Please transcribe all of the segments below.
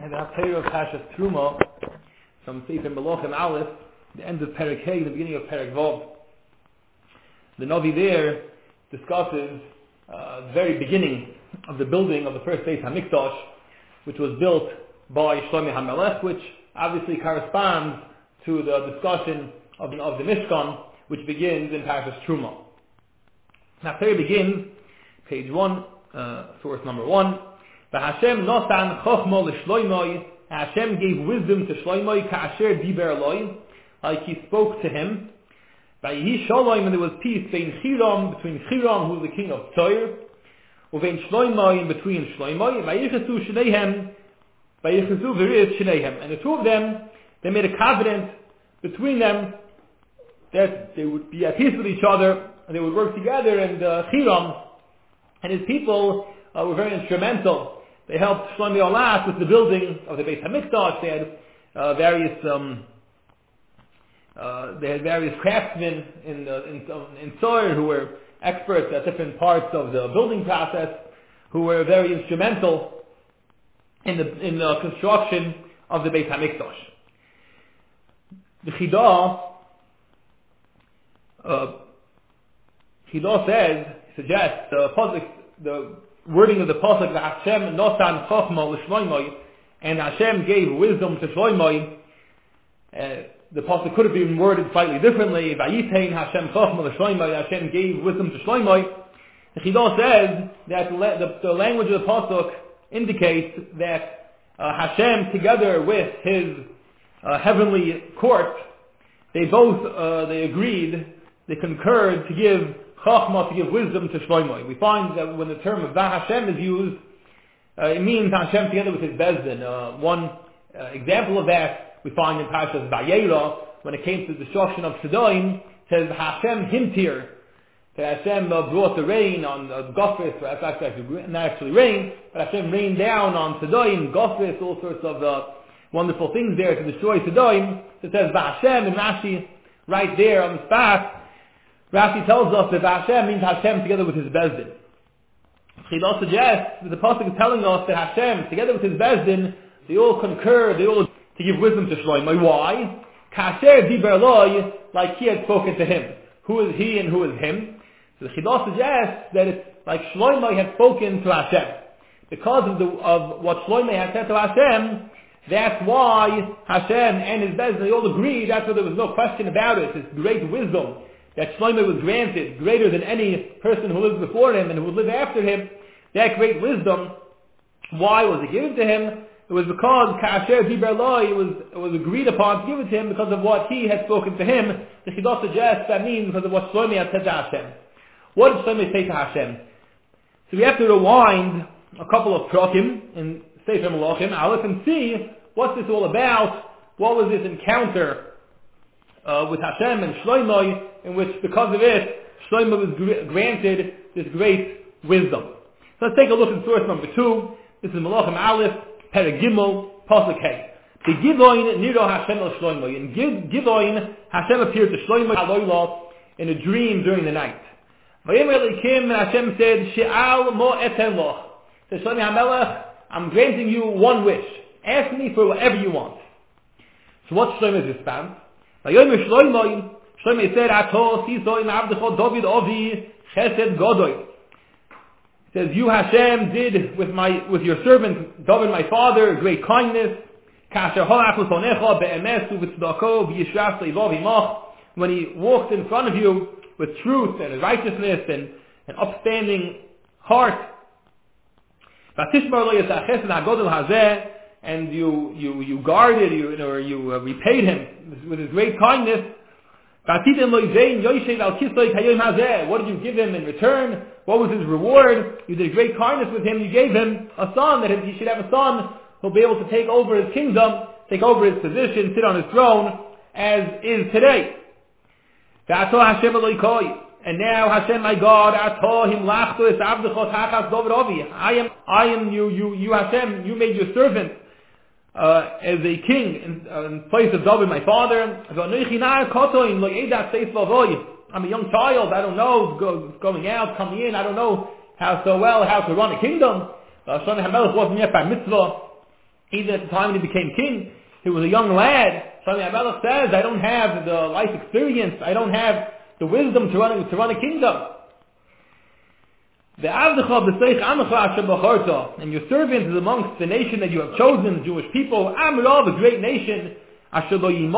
and the Haftarah of Pashas Truma from Sefer Melachim Aleph, the end of Perek Hey, the beginning of Perek Vav. The Navi there discusses the very beginning of the building of the first Beis HaMikdash, which was built by Shlomo HaMelech, which obviously corresponds to the discussion of the Mishkan, which begins in Pashas Truma. Haftarah begins, page 1, source number 1. Hashem nosan chochma l'shloimoi. Hashem gave wisdom to Shloimoi ka'asher diber eloi, like he spoke to him. Vayihi shalom, and there was peace between Chiram, who was the king of Tyre, uvein Shloimoi, and between Shloimoi. Vayichasu shleihem, vayichasu v'riz shleihem, and the two of them, they made a covenant between them that they would be at peace with each other and they would work together. And Chiram and his people were very instrumental. They helped Shlomo a lot with the building of the Beis HaMikdash. They had various craftsmen in Tyre who were experts at different parts of the building process, who were very instrumental in the construction of the Beis HaMikdash. The Chidah suggests the wording of the pasuk that Hashem nosan chochma l'shloimoi, and Hashem gave wisdom to Shloimoi. The pasuk could have been worded slightly differently. Vayitein Hashem chochma l'shloimoi. Hashem gave wisdom to Shloimoi. The Chidah says that the language of the pasuk indicates that Hashem, together with his heavenly court, they agreed, they concurred to give Chachma, to give wisdom to Shloimoi. We find that when the term of Hashem is used, it means Hashem together with his Bezdin. One example of that we find in Parshas Vayera, when it came to the destruction of Sodom, it says Hashem himtir, that Hashem brought the rain on Gophris, not actually rain, but Hashem rained down on Sodom, Gophris, all sorts of wonderful things there to destroy Sodom. It says Hashem, and Rashi, right there on the spot, Rashi tells us that Hashem means Hashem together with his Bezdin. Chidah suggests that the pasuk is telling us that Hashem, together with his Bezdin, they all concur, they all to give wisdom to Shloimoi. Why? Ka'asher diber eloi, like he had spoken to him. Who is he and who is him? So the Chidah suggests that it's like Shloimoi had spoken to Hashem. Because of what Shloimoi had said to Hashem, that's why Hashem and his Bezdin, they all agreed. That's why there was no question about it. This great wisdom that Shlomo was granted, greater than any person who lived before him and who would live after him, that great wisdom, why was it given to him? It was because Ka'asher Diber Eloi, it was agreed upon to give it to him because of what he had spoken to him. The Chidah suggests that means because of what Shlomo had said to Hashem. What did Shlomo say to Hashem? So we have to rewind a couple of prakim in Sefer Melachim Aleph and see what's this all about. What was this encounter with Hashem and Shlomo, in which, because of it, Shlomo was granted this great wisdom. So let's take a look at source number 2. This is Melachim Aleph, Perek Gimel, Pasuk Hey. The Givoin Niro Hashem el Shlomo. In Givoin, Hashem appeared to Shlomo Haloila in a dream during the night. Vayomer Elikim, and Hashem said, She'al mo eten loch. Said Shlomo HaMelech, I'm granting you one wish. Ask me for whatever you want. So what's Shlomo's response? Vayomer Shlomo said, Ato siso im avdecho David Ovi chesed godoy. He says, you Hashem did with your servant David my father great kindness. Kasher halach l'fonecha be'emes u'v'tzedako v'yishras le'vav imach. When he walked in front of you with truth and righteousness and an upstanding heart. V'tishmar lo yisach chesed hagodol hazeh, and you guarded, you repaid him with his great kindness. What did you give him in return? What was his reward? You did great kindness with him. You gave him a son, that he should have a son who'll be able to take over his kingdom, take over his position, sit on his throne, as is today. And now Hashem my God, I am you Hashem, you made your servant as a king in place of David my father. I'm a young child, I don't know going out, coming in, I don't know how to run a kingdom. Shlomo HaMelech wasn't yet by mitzvah. Even at the time when he became king, he was a young lad. Shlomo HaMelech says, I don't have the life experience, I don't have the wisdom to run a kingdom. And your servant is amongst the nation that you have chosen, the Jewish people. Amrav, a great nation, that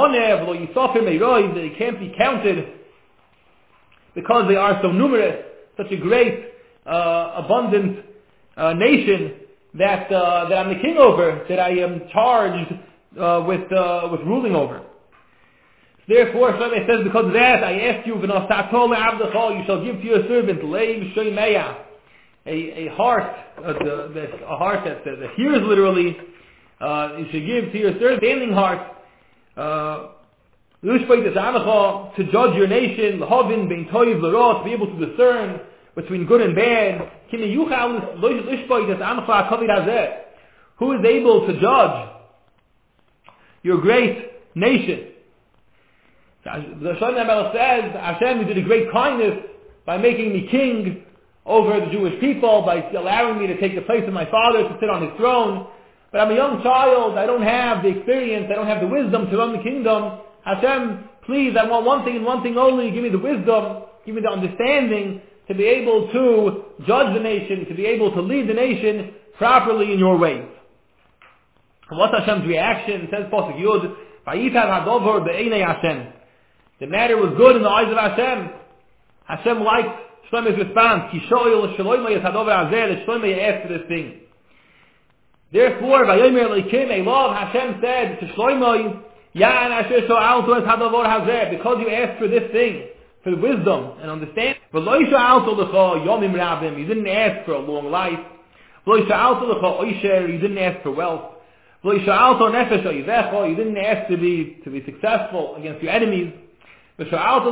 they can't be counted because they are so numerous, such a great, abundant nation that I'm the king over, that I am charged with ruling over. Therefore, Shlomo says, because of that, I ask you, you shall give to your servant leiv shomeya, a heart that hears literally. You should give to your servant standing heart, to judge your nation, to be able to discern between good and bad. Who is able to judge your great nation? The Shlomo HaMelech says, Hashem, you did a great kindness by making me king over the Jewish people, by allowing me to take the place of my father to sit on his throne. But I'm a young child, I don't have the experience, I don't have the wisdom to run the kingdom. Hashem, please, I want one thing and one thing only, give me the wisdom, give me the understanding to be able to judge the nation, to be able to lead the nation properly in your ways. And what's Hashem's reaction? It says Pasuk Yud, Vayitav hadover be'einei Hashem. The matter was good in the eyes of Hashem. Hashem liked Shlomo's response. Ki shoyel shlomo yis hadover hazeh, that Shlomo asked for this thing. Therefore, Vayomer Elokim, Elov, Hashem said to Shlomo, Yan asher sho'alto es hadover hazeh, because you asked for this thing, for wisdom and understanding. V'lo sho'alto lecha yomim rabim, you didn't ask for a long life. V'lo sho'alto lecha oisher, you didn't ask for wealth. V'lo sho'alto nefesh oivecha, you didn't ask to be successful against your enemies. And because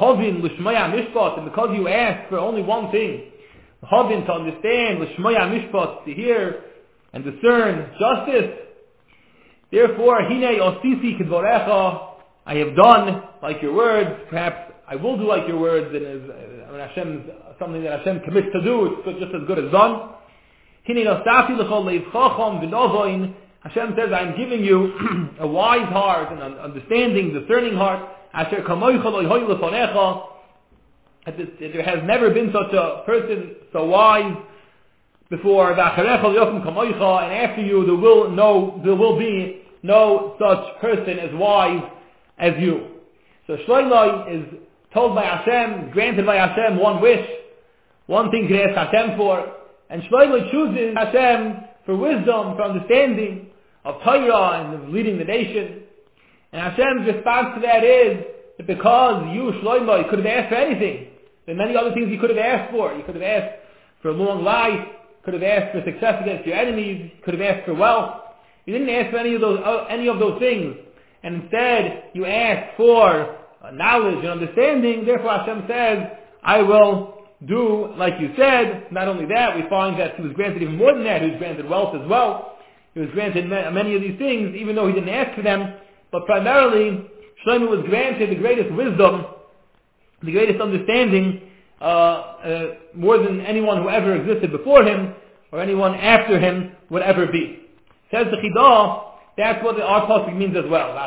you asked for only one thing, Hovin, to understand, L'shmoya mishpat, to hear and discern justice. Therefore, Hine osisi k'dvorecha, I have done like your words. Perhaps I will do like your words. And Hashem, something that Hashem commits to do, it's just as good as done. Hine osasi l'chol leiv chacham v'novoin. Hashem says, I'm giving you a wise heart, an understanding, discerning heart. Asher kamoicha lo yoy lefonecha. There has never been such a person so wise before. V'acharecha yokum kamoicha, and after you there will be no such person as wise as you. So Shlomo is told by Hashem, granted by Hashem one wish, one thing to ask Hashem for, and Shlomo chooses Hashem for wisdom, for understanding of Torah and of leading the nation. And Hashem's response to that is that because you, Shlomo, you could have asked for anything. There are many other things you could have asked for. You could have asked for a long life, could have asked for success against your enemies, could have asked for wealth. You didn't ask for any of those things. And instead, you asked for knowledge and understanding. Therefore, Hashem says, I will do like you said. Not only that, we find that he was granted even more than that. He was granted wealth as well. He was granted many of these things, even though he didn't ask for them. But primarily, Shlomo was granted the greatest wisdom, the greatest understanding, more than anyone who ever existed before him, or anyone after him would ever be. Says the Chidah, that's what our pasuk means as well.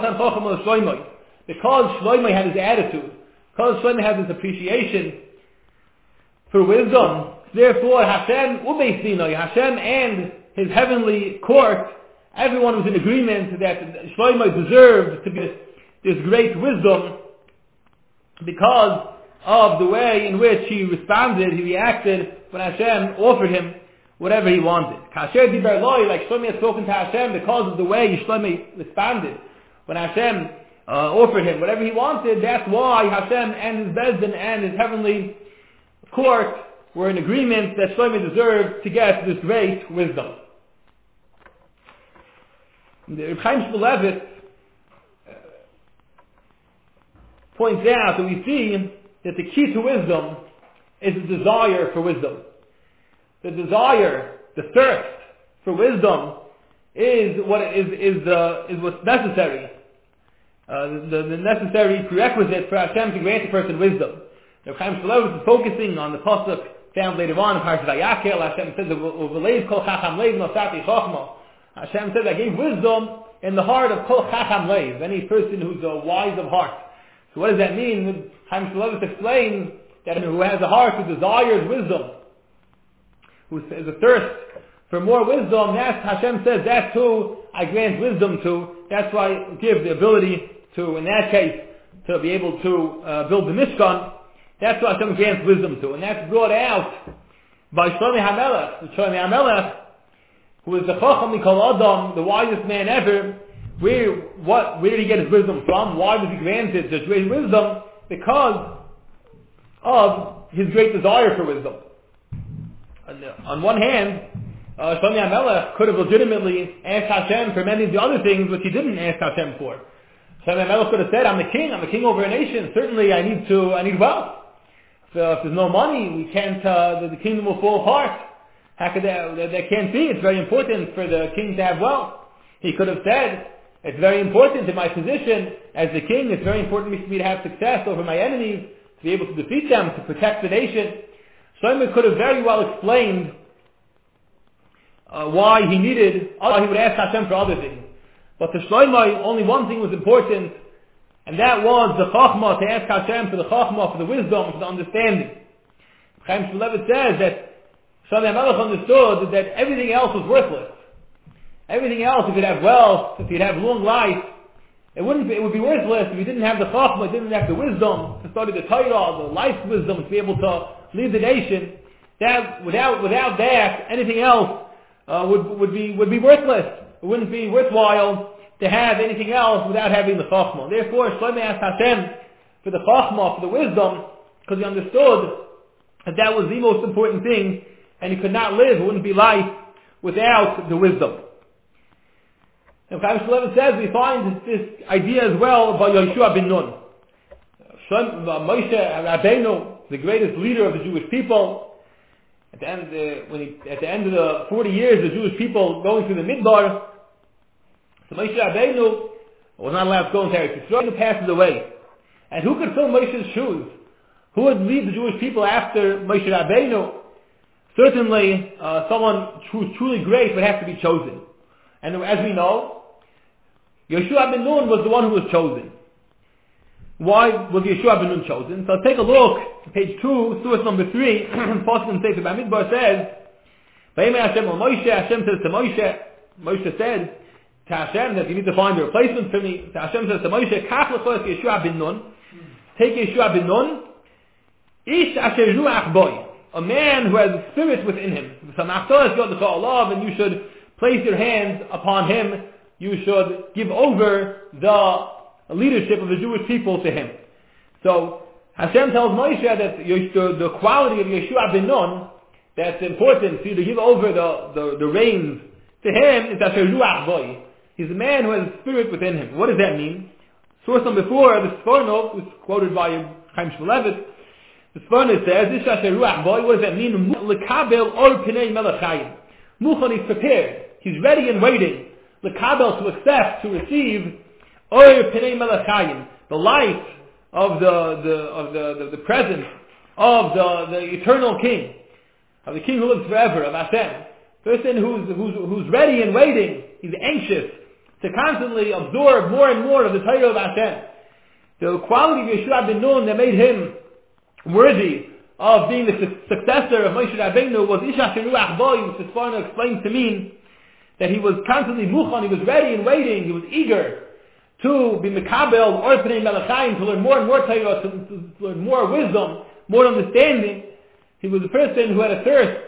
Because Shlomo had his attitude, because Shlomo had his appreciation for wisdom, therefore Hashem and his heavenly court, everyone was in agreement that Shlomo deserved to be this great wisdom because of the way in which he responded, he reacted when Hashem offered him whatever he wanted. Kasher diber loi, like Shlomo had spoken to Hashem because of the way Shlomo responded when Hashem offered him whatever he wanted. That's why Hashem and his Bezdin and his heavenly court were in agreement that Shlomo deserved to get this great wisdom. The Reb Chaim Shmulevitz points out that we see that the key to wisdom is the desire for wisdom. The desire, the thirst for wisdom is what's necessary. The necessary prerequisite for Hashem to grant a person wisdom. Reb Chaim Shmulevitz is focusing on the pasuk found later on in Parashat Vayakhel. Hashem says, "U'v'leiv kol chacham leiv nosati chachma." Hashem says, I gave wisdom in the heart of Kol Chacham Leiv, any person who's wise of heart. So what does that mean? Chaim Shmulevitz explains that who has a heart who desires wisdom, who is a thirst for more wisdom, that's, Hashem says, that's who I grant wisdom to. That's why I give the ability to, in that case, to be able to build the Mishkan. That's what Hashem grants wisdom to. And that's brought out by Shlomo HaMelech. Shlomo HaMelech, who is the Chacham Mikol Adam, the wisest man ever. Where did he get his wisdom from? Why was he granted such great wisdom? Because of his great desire for wisdom. On one hand, Shlomo HaMelech could have legitimately asked Hashem for many of the other things which he didn't ask Hashem for. Shlomo HaMelech could have said, I'm the king over a nation. Certainly I need wealth. So if there's no money, we can't, the kingdom will fall apart. How could that can't be? It's very important for the king to have wealth. He could have said, it's very important in my position as the king, it's very important for me to have success over my enemies, to be able to defeat them, to protect the nation. Shlomo could have very well explained why he would ask Hashem for other things. But to Shlomo, only one thing was important, and that was the Chachma, to ask Hashem for the Chachma, for the wisdom, for the understanding. Chaim Shmulevitz says that Shlomo HaMelech understood that everything else was worthless. Everything else, if you'd have wealth, if you'd have long life, it would be worthless if you didn't have the Chachma, didn't have the wisdom to study the Torah, the life wisdom to be able to lead the nation. That without that, anything else would be worthless. It wouldn't be worthwhile to have anything else without having the Chachma. Therefore, Shlomo asked Hashem for the Chachma, for the wisdom, because he understood that was the most important thing, and he could not live, it wouldn't be life without the wisdom. And Chaim Shmulevitz says we find this idea as well by Yoshua ben Nun. Moshe Rabbeinu, the greatest leader of the Jewish people, at the end of the 40 years the Jewish people going through the Midbar, so Moshe Rabbeinu was not allowed to go into Eretz Yisrael. He passes away. And who could fill Moshe's shoes? Who would lead the Jewish people after Moshe Rabbeinu? Certainly, someone who's truly great would have to be chosen. And as we know, Yoshua ben Nun was the one who was chosen. Why was Yoshua ben Nun chosen? So take a look, page 2, source number 3, Pasuk in Sefer Bamidbar says, Vayimei Hashem al Moshe, Hashem says to Moshe, Moshe said to Hashem that you need to find a replacement for me. So Hashem says to Moshe, Kach lecho es Yoshua ben Nun, take Yoshua ben Nun, Ish asher ruach boy, a man who has a spirit within him. And you should place your hands upon him. You should give over the leadership of the Jewish people to him. So Hashem tells Moshe that the quality of Yoshua ben Nun that's important for you to give over the reins to him is asher ruach boy. He's a man who has a spirit within him. What does that mean? Source number 4, the Sforno, was quoted by Chaim Shmulevitz. The Sforno says, "Ish asher ruach boy." What does that mean? Lekabel or pinei melech chayim. Muchan is prepared. He's ready and waiting. Lekabel, to accept, to receive, or pinei melech chayim, the light of the presence of the eternal King, of the King who lives forever, of Hashem. Person who's ready and waiting. He's anxious to constantly absorb more and more of the Torah of Hashem. The quality of Yoshua ben Nun that made him worthy of being the successor of Moshe Rabbeinu was Ish asher ruach boy, which the Sforno explains to mean that he was constantly muchan, he was ready and waiting, he was eager to be mekabel or pnei melech chayim, to learn more and more Torah, to learn more wisdom, more understanding. He was a person who had a thirst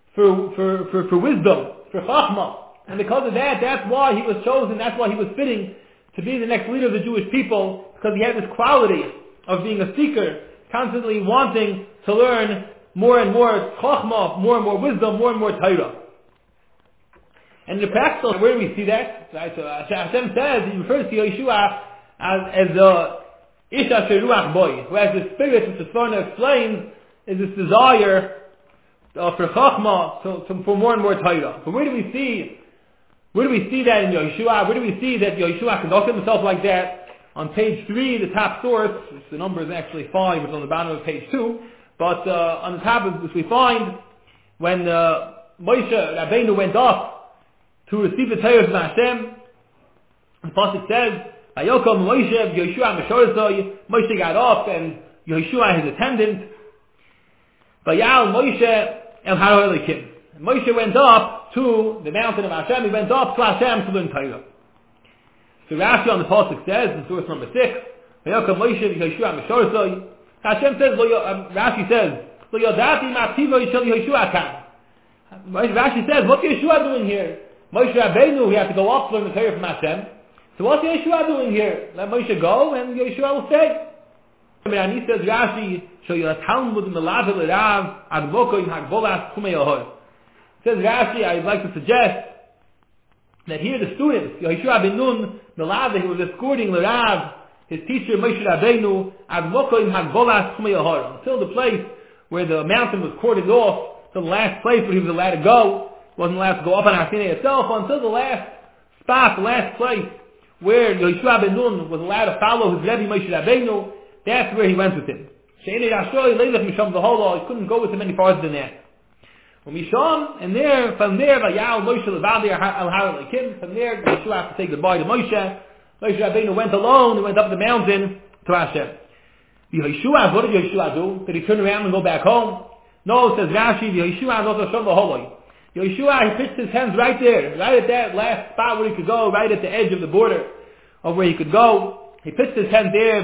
for wisdom, for chachma. And because of that, that's why he was chosen, that's why he was fitting to be the next leader of the Jewish people, because he had this quality of being a seeker, constantly wanting to learn more and more chachma, more and more wisdom, more and more Torah. And in the practical, where do we see that? Right? So Hashem says, he refers to Yeshua as the Ish asher ruach boy, who has the spirit, which the Sforno explains, is this desire for chachma, for more and more Torah. But where do we see that in Yeshua? Where do we see that Yeshua conducted himself like that? On page 3, the top source, which the number is actually 5, which is on the bottom of page 2, but on the top of which we find when Moshe Rabbeinu went up to receive the Torah from Hashem. The pasuk says, "Vayokom Moshe Yoshua Meshorasoi." Moshe got up, and Yoshua his attendant. Vayal Moshe El Har Elikim. Moshe went up to the mountain of Hashem. He went up to Hashem to learn Torah. So Rashi on the pasuk says in source number 6, "Vayokom Moshe Yoshua Meshorasoi." Hashem says, Rashi says, "Lo yodati ma'tiva yishel Yoshua kan." Rashi says, "What's Yeshua doing here?" Moshe Rabbeinu, he had to go up to learn the Torah from Hashem. So what's Yeshua doing here? Let Moshe go, and Yeshua will stay. And he says, Rashi, says Rashi, I'd like to suggest that here the students, Yeshua ben Nun, the Lave, who was escorting L'Rav, his teacher Moshe Rabbeinu, until the place where the mountain was cordoned off, to the last place where he was allowed to go, wasn't allowed to go up on Har Sinai itself, until the last spot, the last place where Yeshua ben Nun was allowed to follow his Rebbe Moshe Rabbeinu. That's where he went with him. He couldn't go with him any farther than that. And there, from there, from there, Yeshua had to say goodbye to Moshe. Moshe Rabbeinu went alone, he went up the mountain to Hashem. What did Yeshua do? Did he turn around and go back home? No, says Rashi, Yeshua, he pitched his hands right there, right at that last spot where he could go, right at the edge of the border of where he could go. He pitched his hand there,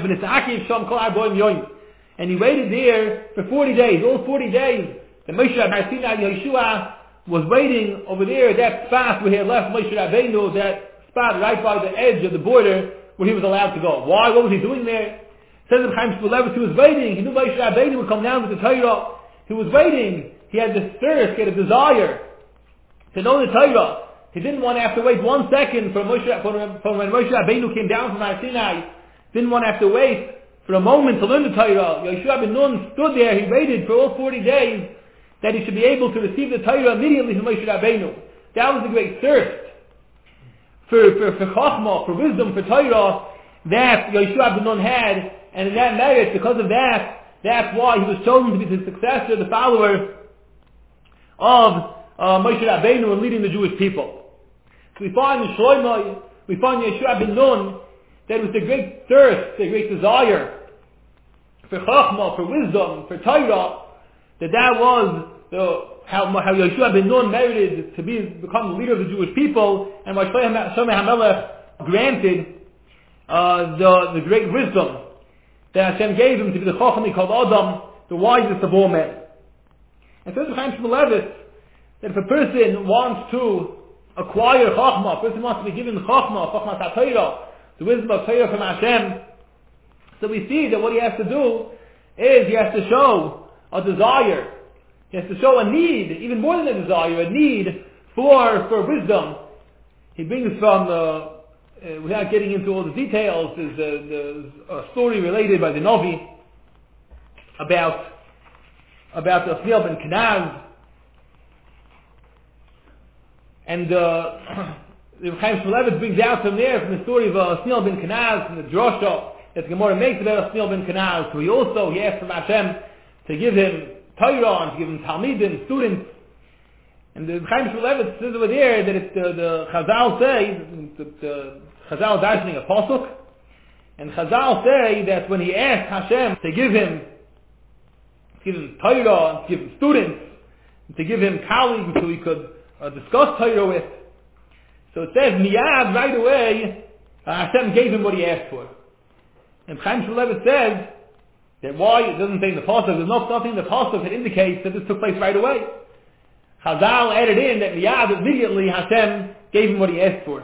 and he waited there for 40 days, all 40 days. The Moshe Yeshua was waiting over there at that spot where he had left Moshe Rabbeinu, that spot right by the edge of the border where he was allowed to go. Why? What was he doing there? Says the Chaim Shmulevitz, he was waiting. He knew Moshe Rabbeinu would come down with the Torah. He was waiting. He had this thirst, he had a desire to know the Torah. He didn't want to have to wait 1 second from when Moshe Rabbeinu came down from Har Sinai. Didn't want to have to wait for a moment to learn the Torah. Yeshua ben Nun stood there, he waited for all 40 days that he should be able to receive the Torah immediately from Moshe Rabbeinu. That was the great thirst for Chochmah, for wisdom, for Torah that Yeshua ben Nun had, and in that merit, because of that, that's why he was chosen to be the successor, the follower of Moshe Rabbeinu in leading the Jewish people. So we find in Shlomo, we find in Yeshua ben Nun, that it was the great thirst, the great desire for Chochmah, for wisdom, for Torah, that was how Yeshua ben Nun merited to become the leader of the Jewish people, and why Shlomo HaMelech granted the great wisdom that Hashem gave him to be the Chacham he called Adam, the wisest of all men. And says the Chaim Shmulevitz that if a person wants to acquire Chachmah, a person wants to be given Chachmah HaTorah, the wisdom of Torah from Hashem, so we see that what he has to do is he has to show a desire. He has to show a need, even more than a desire, a need for wisdom. He brings from without getting into all the details, there's a story related by the Novi about the Othniel ben Kenaz, and the Chaim Shmulevitz brings out from there, from the story of Othniel ben Kenaz, from the drosha that the Gemara makes about Othniel ben Kenaz, who he asked from Hashem to give him Torah and to give him Talmidim, students. And the Chaim Shmulevitz says over there that it's the Chazal say, the Chazal darshaning a pasuk, and Chazal say that when he asked Hashem to give him Torah, to give him students, to give him colleagues who he could discuss Torah with, so it says miyad, right away, Hashem gave him what he asked for. And Chaim Shmulevitz says that why it doesn't say in the pasuk, there's nothing in the pasuk that indicates that this took place right away. Chazal added in that miyad, immediately Hashem gave him what he asked for.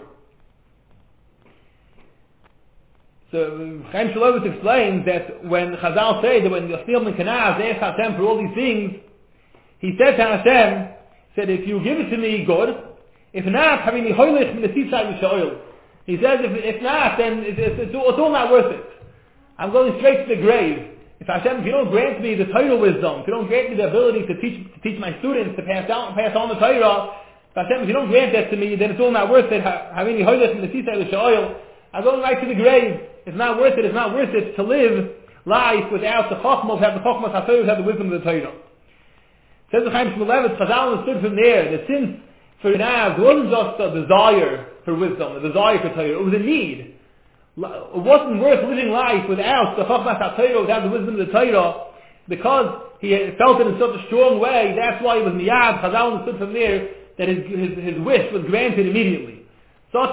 So Chaim Shmulevitz explains that when Chazal say that when Othniel ben Kenaz asked Hashem for all these things, he said to Hashem, said, if you give it to me, good. If not, having hoylech min the seaside oil. He says, if not, then it's all not worth it. I'm going straight to the grave. If Hashem, if you don't grant me the Torah wisdom, if you don't grant me the ability to teach my students, to pass on the Torah, Hashem, if you don't grant that to me, then it's all not worth it. Having hoylech min the seaside oil. I'm going right to the grave. It's not worth it. It's not worth it to live life without the Chochmah, without the Chochmah HaTorah, without the wisdom of the Torah. Says the Chaim Shmulevitz, Chazal understood from there that since for Rav, there wasn't just a desire for wisdom, a desire for Torah, it was a need. It wasn't worth living life without the Chochmas HaTorah, without the wisdom of the Torah, because he felt it in such a strong way. That's why it was miyad. Chazal understood from there that his wish was granted immediately. Such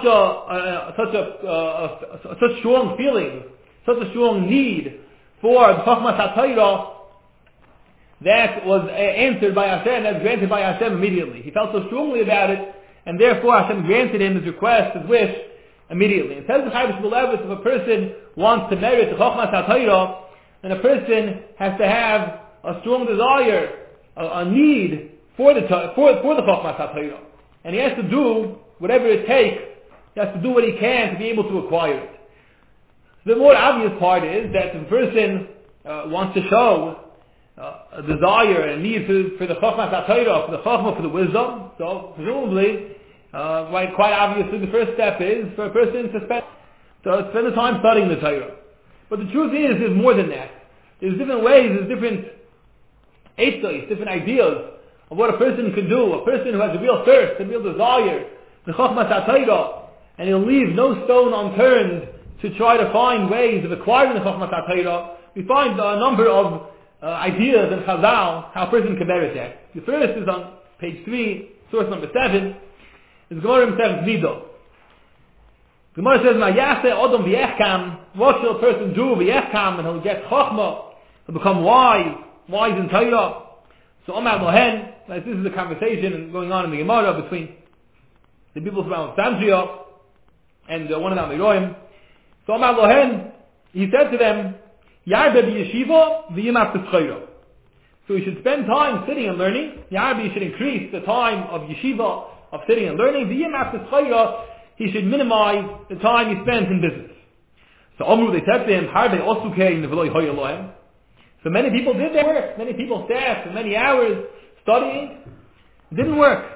strong feeling, such a strong need for the Chochmas HaTorah, that was answered by Hashem, that's granted by Hashem immediately. He felt so strongly about it, and therefore Hashem granted him his request, his wish, immediately. It says the Chaim Shmulevitz, if a person wants to merit the Chochmas HaTorah, then a person has to have a strong desire, a need for the Chochmas HaTorah. And he has to do whatever it takes, he has to do what he can to be able to acquire it. The more obvious part is that if a person wants to show a desire and a need for the Chochmas HaTorah, for the Chochmah, for the wisdom, so presumably, quite obviously the first step is for a person to spend the time studying the Torah. But the truth is, there's more than that. There's different ways, there's different eitzos, different ideas of what a person can do. A person who has a real thirst, a real desire, the Chochmas HaTorah, and he'll leave no stone unturned to try to find ways of acquiring the Chochmas HaTorah. We find a number of ideas in Chazal how a person can merit that. The first is on page 3, source number 7, is Gemara in 7th Midah. Gemara says, "Ma'yaseh Odom v'yechkam." What shall a person do v'yechkam, and he'll get chachma, he'll become wise in Torah. So Omar Lohen, this is a conversation going on in the Gemara between the people from Alexandria and one of the Amiroim. So Omar Lohen, he said to them, "Yarbe b'yeshiva v'yimat t'schayra." So you should spend time sitting and learning. Yarbe, you should increase the time of yeshiva, of sitting and learning. V'yimat t'schayra, he should minimize the time he spends in business. So Omru, they said to him, "Harbe osukein v'lo hoya lohem." So many people did their work. Many people sat for many hours studying. It didn't work.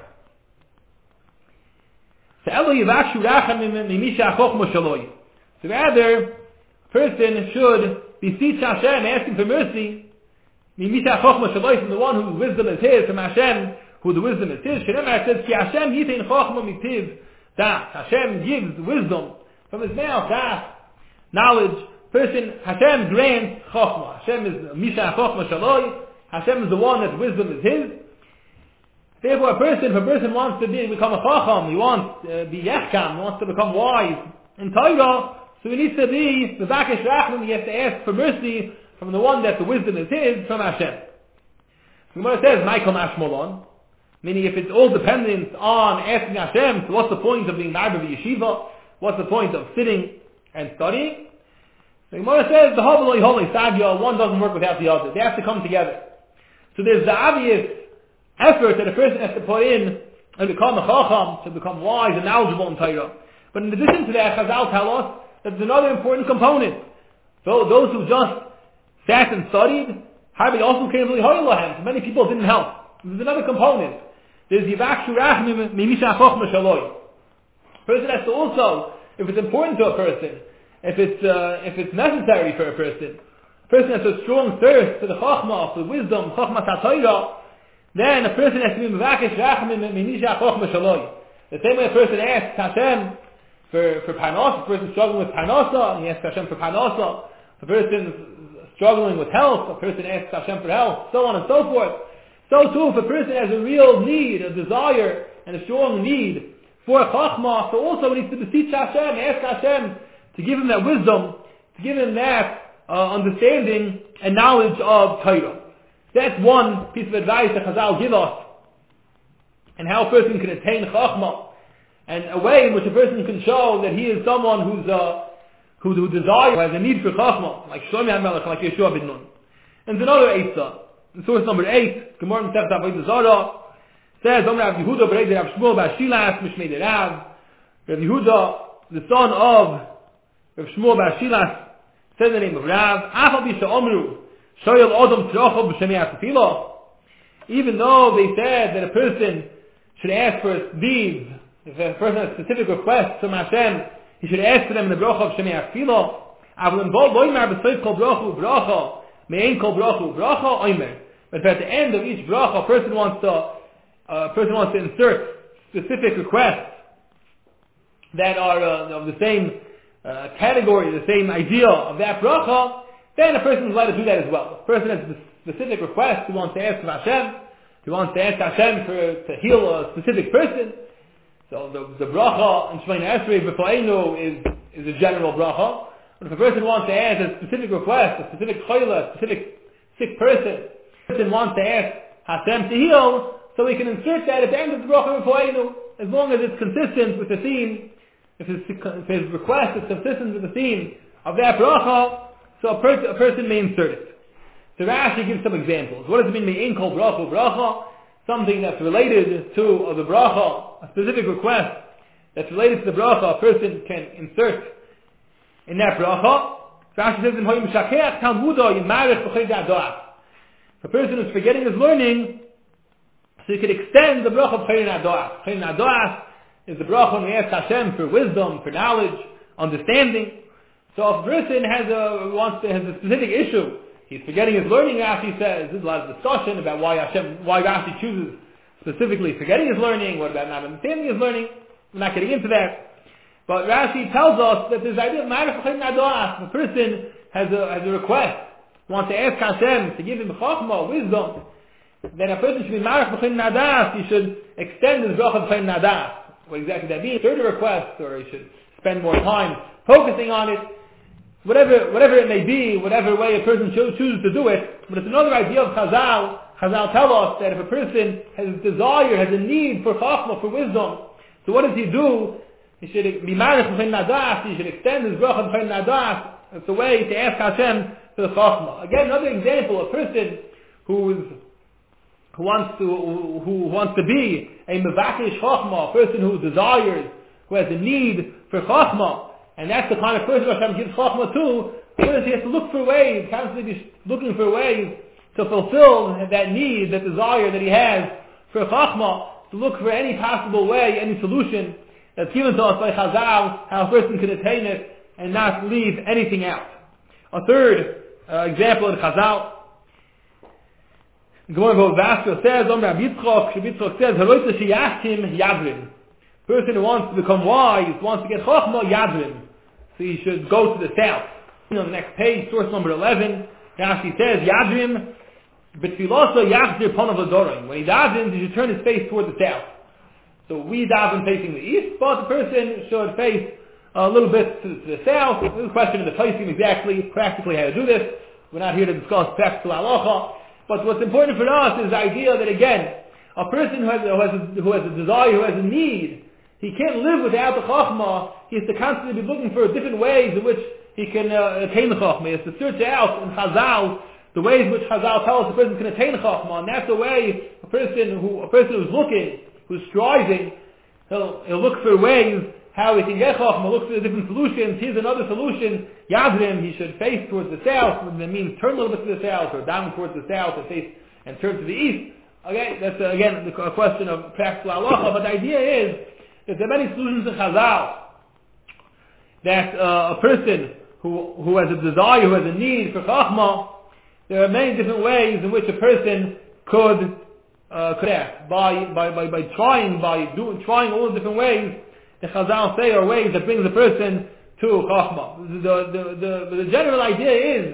So elo yivashu rachem mimisha chochma shaloi. So rather, a person should beseech Hashem, asking for mercy, mimisha chochma shaloi, from the one whose wisdom is his, from Hashem, who the wisdom is his. Shemar says, "Ki Hashem yitein chochma mitiv das." Hashem gives wisdom from his mouth, das, knowledge. Hashem grants chochma. Hashem is misha chochma shaloi. Hashem is the one that wisdom is his. Therefore, if a person wants to become a chacham, he wants to be yechkam, he wants to become wise in Torah, so he needs to be the bakesh rachman. He has to ask for mercy from the one that the wisdom is his, from Hashem. So Gemara says, "Michael Mashmolon," meaning if it's all dependent on asking Hashem, so what's the point of being Narba Yeshiva? What's the point of sitting and studying? The Gemara says, "The Havaloi Holei Sagya," one doesn't work without the other. They have to come together. So there's the obvious effort that a person has to put in and become a chacham, to become wise and knowledgeable in Torah. But in addition to that, Chazal tell us that there's another important component. So those who just sat and studied, Harbi also came really hoylahem. So many people didn't help. There's another component. There's Yivakshu Rachmim Mimisha Chochma Shaloi. Person has to also, if it's important to a person, if it's necessary for a person has a strong thirst for the Chochmah, for the wisdom, Chochmah HaTorah, then a person has to be Mevakesh Rachmim Mimisha Chochma Shaloi. The same way a person asks Hashem for Parnasa, a person struggling with Parnasa, he asks Hashem for Parnasa. A person struggling with health, a person asks Hashem for health, so on and so forth. So too, if a person has a real need, a desire, and a strong need for a Chochmah, so also he needs to beseech Hashem, ask Hashem to give him that wisdom, to give him that understanding and knowledge of Torah. That's one piece of advice that Chazal give us, and how a person can attain Chochmah, and a way in which a person can show that he is someone who desires, who has a need for Chochmah, like Shlomo HaMelech, like Yeshua ben Nun. And there's another Eitzah. In source number 8, Gemara in Masechet Avodah Zarah, says, "Omer Rav Yehuda b'rei Rav Shmuel bar Shilas mishmei de Rav." Rav Yehuda, the son of Rav Shmuel bar Shilas, said the name of Rav, "Achal bisha omru, shoyel odom tzrocho b'shemei tefillah." Even though they said that a person should ask for these, if a person has specific requests from Hashem, he should ask for them in the bracha of Shemei Tefillah. Avol in bol loimer b'soif kol bracha u'bracha, me'ein kol bracha u'bracha oimer. But if at the end of each bracha, a person wants to insert specific requests that are of the same category, the same idea of that bracha, then a person is allowed to do that as well. A person has a specific request, he wants to ask of Hashem, he wants to ask Hashem to heal a specific person. So the bracha in Shemoneh Esrei B'Fo'einu is a general bracha. But if a person wants to ask a specific request, a specific chayla, a specific sick person, the person wants to ask Hashem to heal, so we can insert that at the end of the bracha B'Fo'einu, as long as it's consistent with the theme. If his request is consistent with the theme of that bracha, so a person may insert it. So Rashi gives some examples. What does it mean, me'in kol bracha? Something that's related to the bracha, a specific request that's related to the bracha, a person can insert in that bracha. Rashi says, if a person is forgetting his learning, so he could extend the bracha of Chayrin Adoas. Chayrin Adoas is the bracha when we ask Hashem for wisdom, for knowledge, understanding. So if a person has a specific issue, he's forgetting his learning, Rashi says, there's a lot of discussion about why Rashi chooses specifically forgetting his learning, what about not understanding his learning. We're not getting into that. But Rashi tells us that there's idea of Ma'arif Chayrin Adoas. If a person has a request, wants to ask Hashem to give him chachma, wisdom, then a person should be Ma'arif Chayrin Adoas, he should extend his bracha of Chayrin Adoas. What exactly that means, third request, or he should spend more time focusing on it, whatever it may be, whatever way a person chooses to do it. But it's another idea of Chazal. Chazal tell us that if a person has a desire, has a need for chachma, for wisdom, so what does he do? He should be married with nadas. He should extend his bracha of nadas. It's a way to ask Hashem for the chachma. Again, another example: a person who wants to be a mevakesh chachma, a person who desires, who has a need for chachma, and that's the kind of person Hashem gives chachma to. He has to look for ways, constantly looking for ways to fulfill that need, that desire that he has for chachma, to look for any possible way, any solution that's given to us by Chazal, how a person can attain it and not leave anything out. A third example in Chazal, Gemara Vastra says, Rabbi Yitzchok says, Haroitza sheyachtim yadrim. Person who wants to become wise, wants to get chachma, yadrim. So he should go to the south. On the next page, source number 11, Rashi says, yadrim, b'tfiloso yachdir panav adorim. When he davens, he should turn his face toward the south. So we daven facing the east, but the person should face a little bit to the south. There's a question of the placing exactly, practically how to do this. We're not here to discuss practical halacha. But what's important for us is the idea that, again, a person who has a desire, who has a need, he can't live without the chachma. He has to constantly be looking for different ways in which he can attain the chachma. He has to search out in Chazal the ways in which Chazal tells us a person can attain the chachma, and that's the way a person who's looking, who's striving, he'll look for ways how he can get chachma, look for the different solutions. Here's another solution. Yadrim, he should face towards the south, that means turn a little bit to the south, or down towards the south, and turn to the east. Okay, that's again a question of practical halacha, but the idea is that there are many solutions in Chazal that a person who has a desire, who has a need for chachma, there are many different ways in which a person could act by trying all the different ways. The Chazal say are ways that brings a person to chachma. The general idea is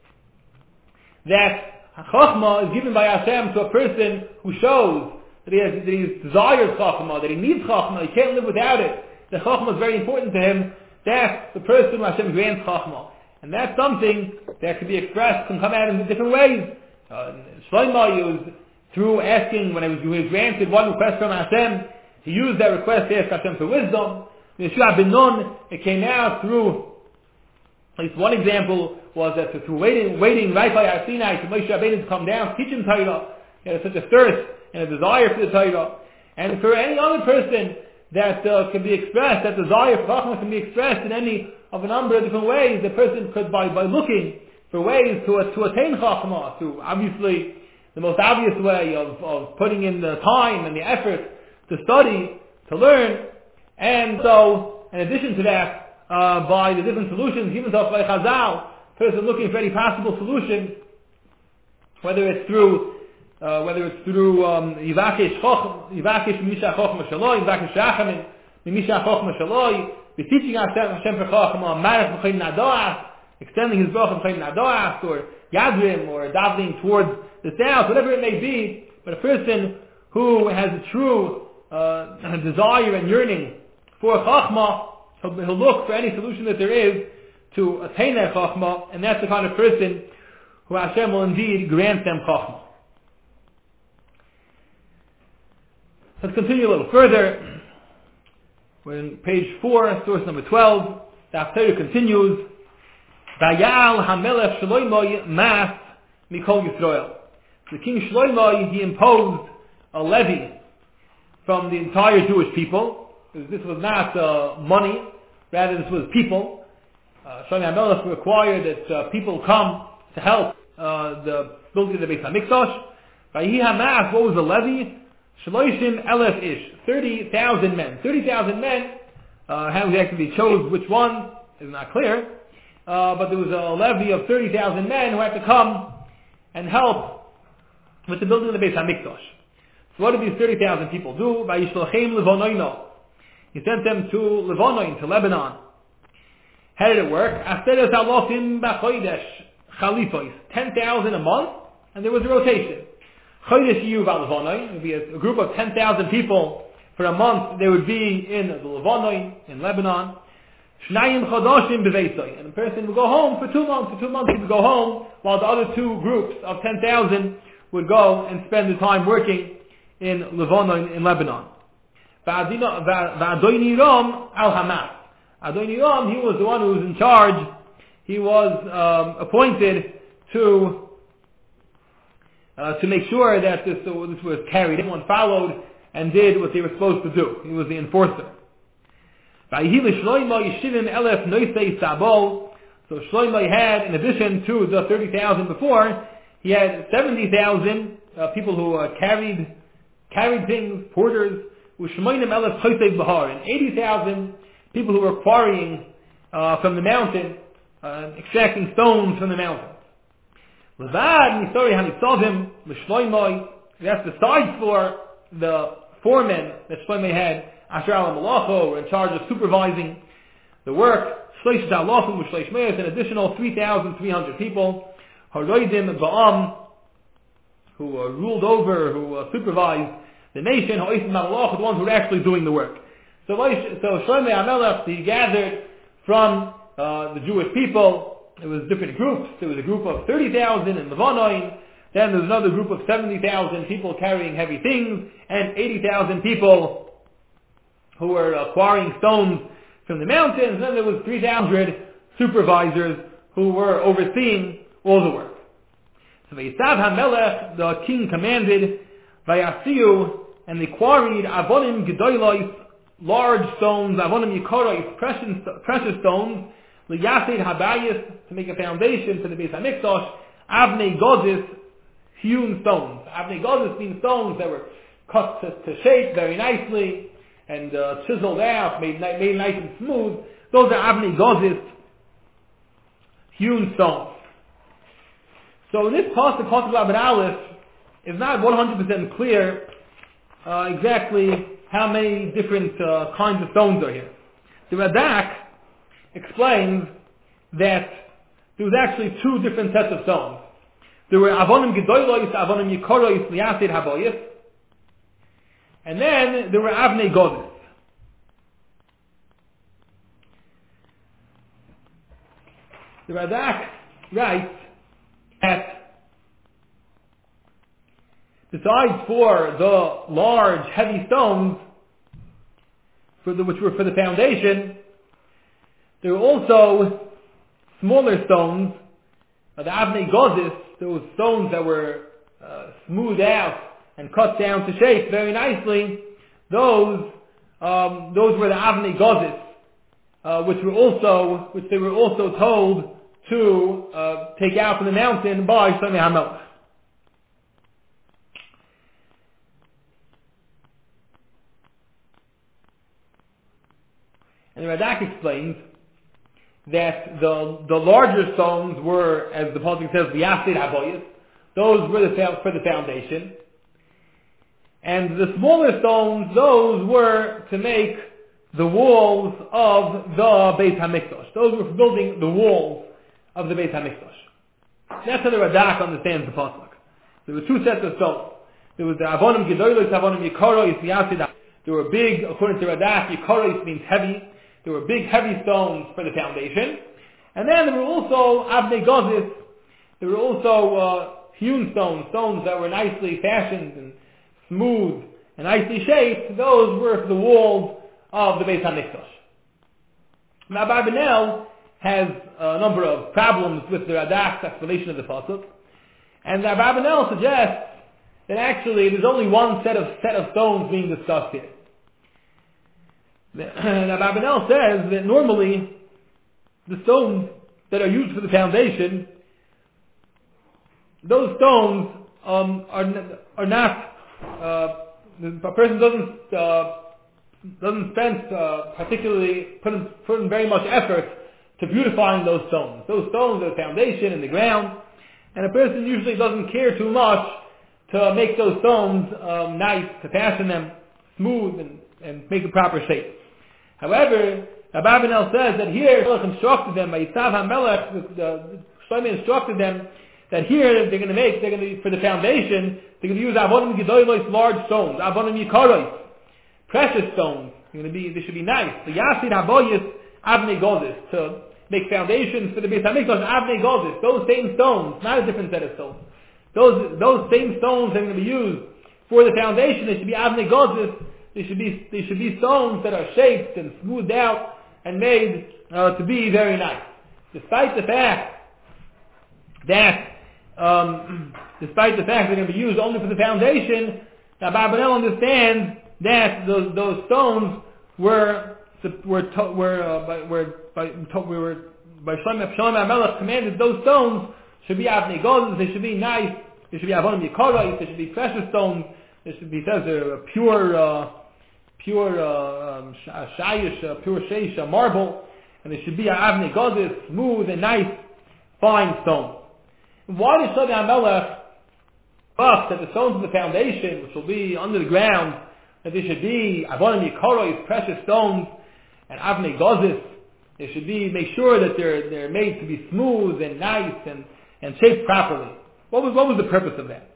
that chachma is given by Hashem to a person who shows that he desires chachma, that he needs chachma, he can't live without it. The chachma is very important to him. That's the person who Hashem grants chachma. And that's something that can be expressed, can come out in different ways. Shlomo used through asking, when he was granted one request from Hashem, he used that request to ask Hashem for wisdom. Yeshua ben Nun, it came out through, at least one example was that through waiting right by Har Sinai for Moshe Rabbeinu to come down, teach him Torah. He had such a thirst and a desire for the Torah. And for any other person that can be expressed, that desire for chachma can be expressed in any of a number of different ways. The person could, by looking for ways to attain chachma, to obviously the most obvious way of putting in the time and the effort to study, to learn, and so, in addition to that, by the different solutions given to us by Chazal, person looking for any possible solution, whether it's through whether it's through Yivakish Misha Chochma Shaloi, Yivakish Rachamim, Misha Chochma Shaloi, the teaching Hashem for Chochma, Marach B'Chayim Nadoas, extending his Baruch B'Chayim Nadoas, or Yadrim, or davening towards the south, whatever it may be. But a person who has a true desire and yearning for Chochma, he'll look for any solution that there is to attain that Chochma, and that's the kind of person who Hashem will indeed grant them Chochma. Let's continue a little further. We're in page 4, source number 12. The Haftarah continues, Vayal HaMelech Shlomo Mas Mikol Yisrael. The king Shlomo, he imposed a levy from the entire Jewish people. This was not money, rather this was people. Shlomo HaMelech required that people come to help the building of the Beis HaMikdash. Vayi HaMas, what was the levy? Shloishim Elef Ish, 30,000 men. 30,000 men, how exactly they chose which one is not clear, but there was a levy of 30,000 men who had to come and help with the building of the Beis HaMikdash. So what did these 30,000 people do? Vayishlachem Levonoino. He sent them to Levonoin, to Lebanon. How did it work? Aseres alofim b'chodesh chalifos, 10,000 a month, and there was a rotation. Chodesh Yuv al Levonoin, it would be a group of 10,000 people for a month. They would be in the Levonoin, in Lebanon. Shnayim chodoshim b'veisoi, and a person would go home for 2 months. For 2 months he would go home, while the other two groups of 10,000 would go and spend the time working in Levonoin, in Lebanon. V'Adoni Ram al Hamas. Adoni Ram, he was the one who was in charge. He was appointed to make sure that this was carried. Everyone followed and did what they were supposed to do. He was the enforcer. So Shlomo had, in addition to the 30,000 before, he had 70,000 people who carried things, porters, and 80,000 people who were quarrying from the mountain, extracting stones from the mountain. Levad Nisori Hanitzovim L'Shloimoi. That's besides for the foremen that Shloimoi had, Asher Al Malacho, were in charge of supervising the work. Shloish Zalofim L'Shloish Meis, an additional 3,300 people. Haroidim Ba'am, who ruled over, who supervised the nation. Ha'osim Malacho, the ones who were actually doing the work. So Shlomo HaMelech, he gathered from the Jewish people. It was different groups. There was a group of 30,000 in Levonoin. Then there was another group of 70,000 people carrying heavy things, and 80,000 people who were quarrying stones from the mountains. Then there was 3,000 supervisors who were overseeing all the work. So Vayisav HaMelech, the king commanded, Vayasiu, and they quarried Avonim Gedolos, large stones, Avonim Yikoros, precious stones, L'Yasid Habayis, to make a foundation for the Beis HaMikdash, Avnei Godis, hewn stones. Avnei Godis means stones that were cut to shape very nicely and chiseled out, made nice and smooth. Those are Avnei Godis, hewn stones. So in this pasuk, Lamed Aleph, is not 100% clear exactly how many different kinds of stones are here. The Radak explains that there was actually 2 different sets of stones. There were Avonim Gedolos, Avonim Yikoros, Liyasid Haboyis, and then there were Avnei Godis. The Radak writes that besides for the large, heavy stones, which were for the foundation, there were also smaller stones, the Avnei Godis, those stones that were smoothed out and cut down to shape very nicely. Those were the Avnei Godis, which they were also told to take out from the mountain by Shlomo HaMelech. And the Radak explains that the larger stones were, as the pasuk says, the Yasid Haboyis. Those were for the foundation. And the smaller stones, those were to make the walls of the Beit HaMikdash. Those were for building the walls of the Beit HaMikdash. That's how the Radak understands the pasuk. There were two sets of stones. There was the Avonim Gedolos, Avonim Yikaros, Yasidah. There were big, according to Radak, Yikaros means heavy. There were big, heavy stones for the foundation. And then there were also Avnei Gozis. There were also hewn stones, stones that were nicely fashioned and smooth and nicely shaped. Those were for the walls of the Beit HaMikdash. Now, Abarbanel has a number of problems with the Radak's explanation of the pasuk, and Abarbanel suggests that actually there's only one set of stones being discussed here. And Abarbanel says that normally the stones that are used for the foundation, those stones are not. A person doesn't spend particularly putting very much effort to beautifying those stones. Those stones are the foundation and the ground, and a person usually doesn't care too much to make those stones nice, to fashion them smooth and make the proper shape. However, Abarbanel says that here Shlomo instructed them, by Yitzav HaMelech, Shlomo instructed them that here they're going to for the foundation, they're going to use Avonim Gedolos, large stones, Avonim Yikaros, precious stones. They should be nice. The Yasid Haboyis, Avnei Gozis, to make foundations for the Beit HaMikdash, Avnei Gozis, those same stones, not a different set of stones. Those same stones that are going to be used for the foundation, they should be Avnei Gozis. They should be stones that are shaped and smoothed out and made to be very nice. Despite the fact that they're going to be used only for the foundation, Abarbanel understands that those stones were by Shlomo HaMelech commanded those stones should be Avnei Gozis, they should be nice, they should be Avonim Yikaros, they should be precious stones, they should be, says they're pure sheish, marble, and they should be Avnei Gozis, smooth and nice, fine stones. Why did Shlomo HaMelech fuss that the stones of the foundation, which will be under the ground, that they should be Avonim Yikaros, precious stones, and Avnei Gozis? They should be, make sure that they're made to be smooth and nice and shaped properly. What was the purpose of that?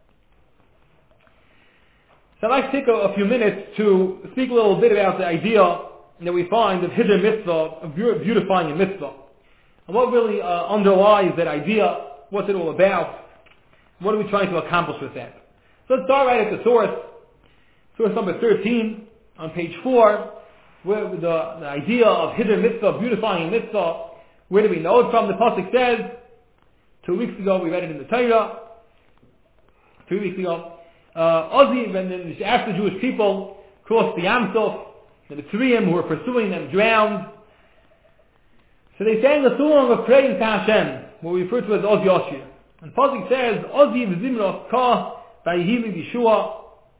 So I'd like to take a few minutes to speak a little bit about the idea that we find of Hiddur Mitzvah, of beautifying a mitzvah. And what really underlies that idea, what's it all about, what are we trying to accomplish with that. So let's start right at the source number 13, on page 4, where the idea of Hiddur Mitzvah, beautifying a mitzvah, where do we know it from? The pasuk says, 2 weeks ago we read it in the Torah, 3 weeks ago, when after the Jewish people crossed the Yam Suf, the Mitzrayim who were pursuing them drowned. So they sang a song of praise to Hashem, what we refer to as Oz Yoshir. And pasuk says, Ozi v'zimros ka v'yihili b'shua,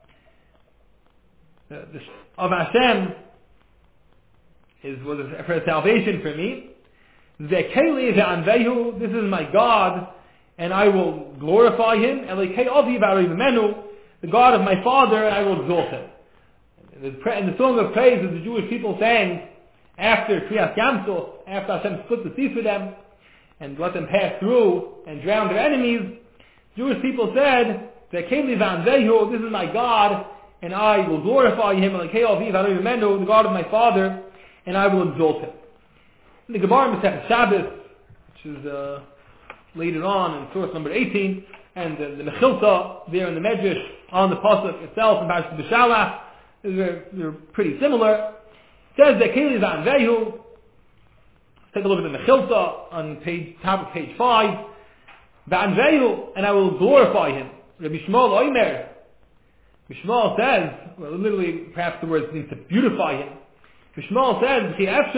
of Hashem was for salvation for me. Zekeli ve'anvehu, this is my God, and I will glorify him. Elikei avi v'arivimenu, the God of my father, and I will exalt him. And the song of praise that the Jewish people sang after Kriyas Yam Suf, after Hashem split the sea for them and let them pass through and drown their enemies, Jewish people said, Zekeli ve'anvehu, this is my God, and I will glorify him, Elikei avi v'arivimenu, the God of my father, and I will exalt him. In the Gemara Masechet Shabbos, which is later on in source number 18, and the Mechilta there in the Medrash on the pasuk itself in Parashat B'Shalach, they're pretty similar. It says that Keli V'anvehu. Let's take a look at the Mechilta on top of page 5. V'anvehu, and I will glorify him. Rabbi Shmuel Oimer. Rabbi Shmuel says, well, literally, perhaps the words means to beautify him. Shmuel says,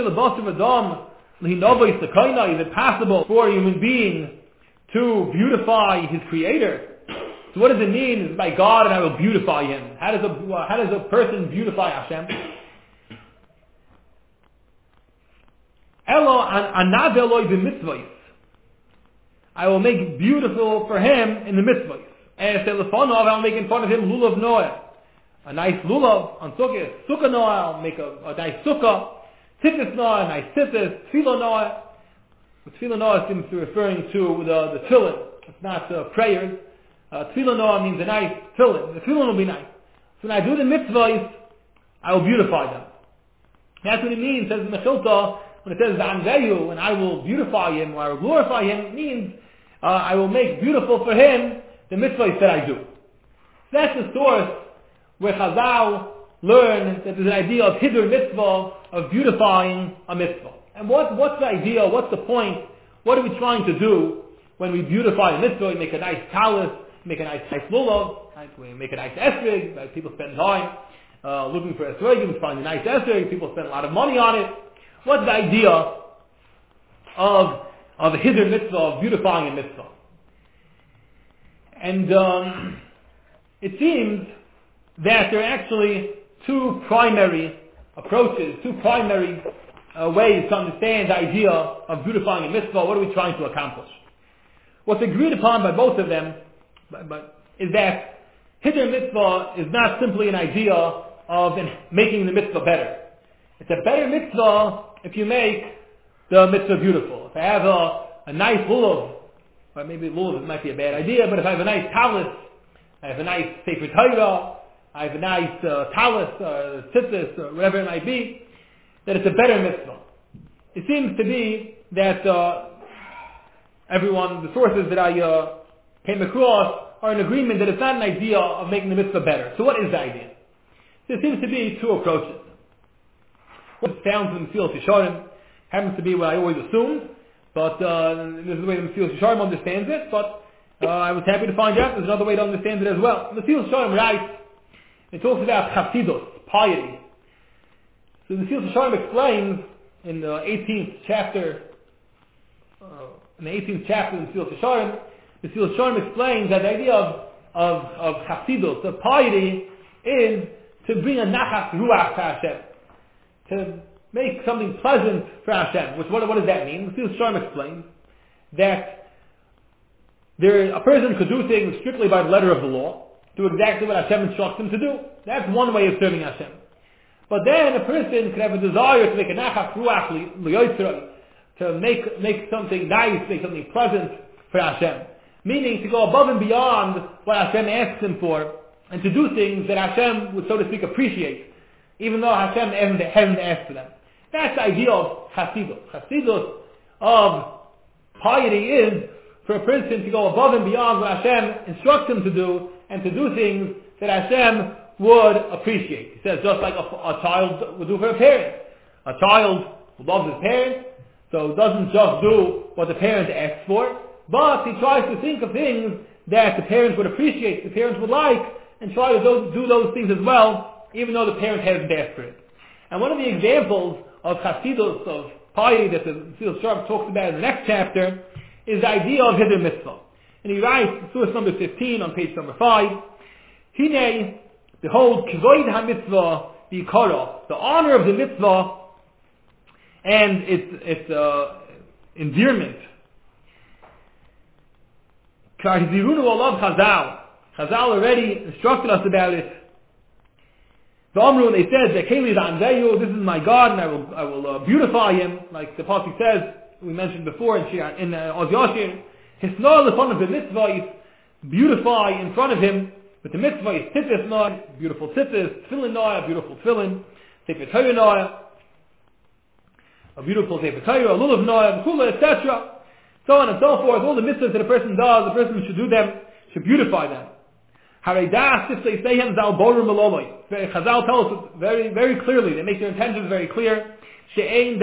is it possible for a human being to beautify his creator? So what does it mean? It's by God and I will beautify him. How does a person beautify Hashem? I will make beautiful for him in the mitzvahs. And I'll make in front of him lulav noah, a nice lulav on sukkah. Sukkah noah, I'll make a nice sukkah. Tzitzis noah, a nice tzitzis. Tefillah noah. What tefillah noah seems to be referring to the tefillin. It's not prayers. Tefillah noah means a nice tefillin. The tefillin will be nice. So when I do the mitzvahs, I will beautify them. That's what it means, says Mechilta, when it says V'anveyu, and I will beautify him, or I will glorify him, it means I will make beautiful for him the mitzvahs that I do. So that's the source where Chazal learn that there's an idea of hidur mitzvah, of beautifying a mitzvah. And what's the idea, what's the point, what are we trying to do when we beautify a mitzvah? We make a nice talus, make a nice lulav, right? We make a nice esrig, right? People spend time looking for esrogim to find a nice esrig, people spend a lot of money on it. What's the idea of a hidur mitzvah, of beautifying a mitzvah? And it seems that there are actually two primary approaches, two primary ways to understand the idea of beautifying a mitzvah. What are we trying to accomplish? What's agreed upon by both of them is that hidur mitzvah is not simply an idea of making the mitzvah better. It's a better mitzvah if you make the mitzvah beautiful. If I have a nice lulav, or maybe lulav might be a bad idea, but if I have a nice talus, I have a nice sefer Torah, I have a nice talus, or tzitzis, or whatever it might be, then it's a better mitzvah. It seems to be that the sources that I came across are in agreement that it's not an idea of making the mitzvah better. So what is the idea? There seems to be two approaches. What's found in the Mesilas Yesharim happens to be what I always assumed, but this is the way the Mesilas Yesharim understands it, but I was happy to find out there's another way to understand it as well. The Mesilas Yesharim writes, it talks about chasidus, piety. So the Mesilas Yesharim explains in the 18th chapter of the Mesilas Yesharim, the Mesilas Yesharim explains that the idea of chasidus, of piety, is to bring a nachas ruach to Hashem, to make something pleasant for Hashem. What does that mean? The Mesilas Yesharim explains that a person could do things strictly by the letter of the law, do exactly what Hashem instructs him to do. That's one way of serving Hashem. But then a person could have a desire to make a nachas ruach liyotzroi, to make something nice, make something pleasant for Hashem. Meaning to go above and beyond what Hashem asks him for, and to do things that Hashem would, so to speak, appreciate, even though Hashem hasn't asked for them. That's the idea of chasidus. Chasidus of piety is for a person to go above and beyond what Hashem instructs him to do, and to do things that Hashem would appreciate. He says just like a child would do for a parent. A child who loves his parents, so doesn't just do what the parent asks for, but he tries to think of things that the parents would appreciate, the parents would like, and try to do those things as well, even though the parent hasn't asked for it. And one of the examples of chasidus, of piety, that the Mesilas Yesharim talks about in the next chapter, is the idea of hidur mitzvah. And he writes, source number 15 on page number 5, Hine, behold, kvoid ha-mitzvah b'ikara, the honor of the mitzvah and its endearment. Kar hizirunu olav Chazal. Chazal already instructed us about it. The Amru, they said, this is my God, and I will beautify him, like the pasuk says, we mentioned before in Oz Yashir. Hisnor l'fon of the mitzvah, beautify in front of him, but the mitzvah is tzitzis noah, beautiful tzitzis, tefillin noah, beautiful tefillin, sefer Torah noah, a beautiful sefer Torah, a lulav noah, etc. So on and so forth. All the mitzvahs that a person does, the person should do them, should beautify them. Chazal tells us very, very clearly, they make their intentions very clear. It's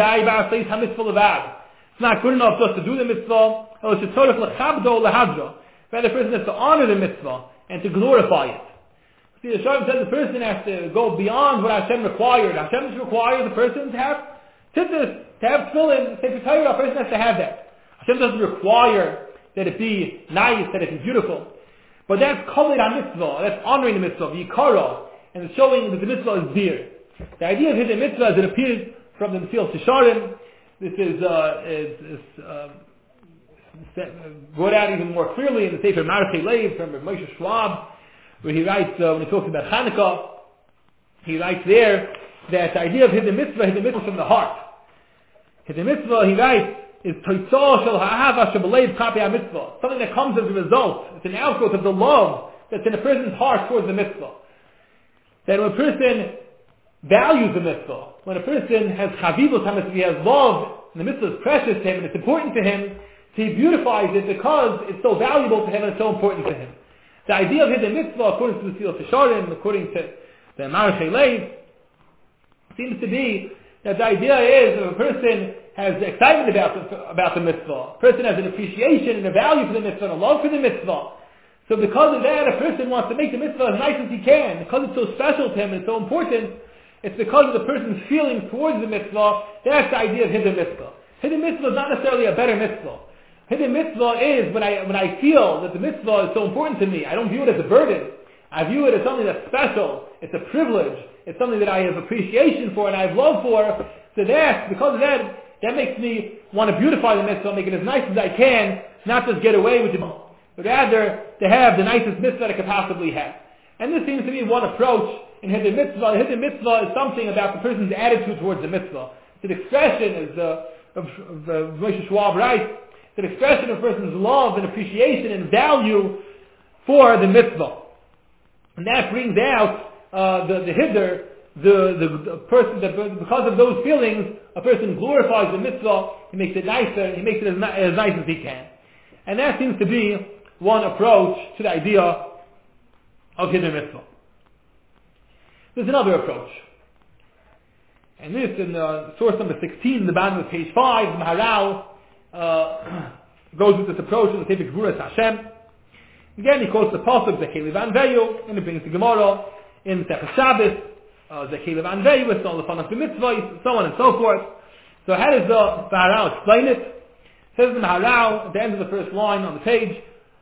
not good enough just to do the mitzvah, rather the person has to honor the mitzvah and to glorify it. See, the Shalom says the person has to go beyond what Hashem required. Hashem requires the person to have tzitzis, to have tefillin, sefer Torah, a person has to have that. Hashem doesn't require that it be nice, that it be beautiful. But that's kavod ha-mitzvah, that's honoring the mitzvah, the yikara, and it's showing that the mitzvah is dear. The idea of hidur mitzvah, as it appears from the Mesilas Yesharim, this is brought out even more clearly in the Sefer Marchei Lev from Rav Moshe Schwab, where he writes, when he talks about Hanukkah, he writes there that the idea of Hidden Mitzvah from the heart. Hidden Mitzvah, he writes, is Toitzah Shel Ha'ava Shebelev Kapi HaMitzvah, something that comes as a result. It's an outgrowth of the love that's in a person's heart towards the mitzvah. That when a person values the mitzvah, when a person has chavivus HaMitzvah, he has love, and the mitzvah is precious to him, and it's important to him, so he beautifies it because it's so valuable to him and it's so important to him. The idea of Hidden Mitzvah, according to the Mesilas Yesharim, according to the Marchei Lev, seems to be that the idea is that if a person has excitement about the mitzvah, a person has an appreciation and a value for the mitzvah and a love for the mitzvah. So because of that, a person wants to make the mitzvah as nice as he can. Because it's so special to him and it's so important, it's because of the person's feelings towards the mitzvah. That's the idea of Hidden Mitzvah. Hidden Mitzvah is not necessarily a better mitzvah. Hidden Mitzvah is when I feel that the mitzvah is so important to me. I don't view it as a burden. I view it as something that's special. It's a privilege. It's something that I have appreciation for and I have love for. So because of that, that makes me want to beautify the mitzvah, make it as nice as I can, not just get away with it, but rather to have the nicest mitzvah that I could possibly have. And this seems to be one approach in Hidden Mitzvah. Hidden Mitzvah is something about the person's attitude towards the mitzvah. It's an expression, as of Moshe Schwab writes, it's an expression of a person's love and appreciation and value for the mitzvah. And that brings out the hiddur, the person that because of those feelings, a person glorifies the mitzvah, he makes it nicer, he makes it as nice as he can. And that seems to be one approach to the idea of Hidden Mitzvah. There's another approach. And this, in source number 16, the bottom of page 5, the Maharal goes with this approach of the Sefer Gvuras Hashem. Again, he quotes the pasuk Zekei Levan Veyu, and he brings the Gemara in Sefer Shabbos, Zekei Levan Veyu, with all the fun of the mitzvahs, so on and so forth. So how does the Maharal explain it? Says the Maharal at the end of the first line on the page,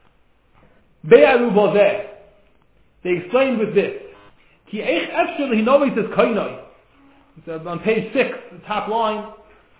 Be'aru Bozeh. They explained with this. Ki eich efshel hinovis es koinoi. It's on page 6, the top line.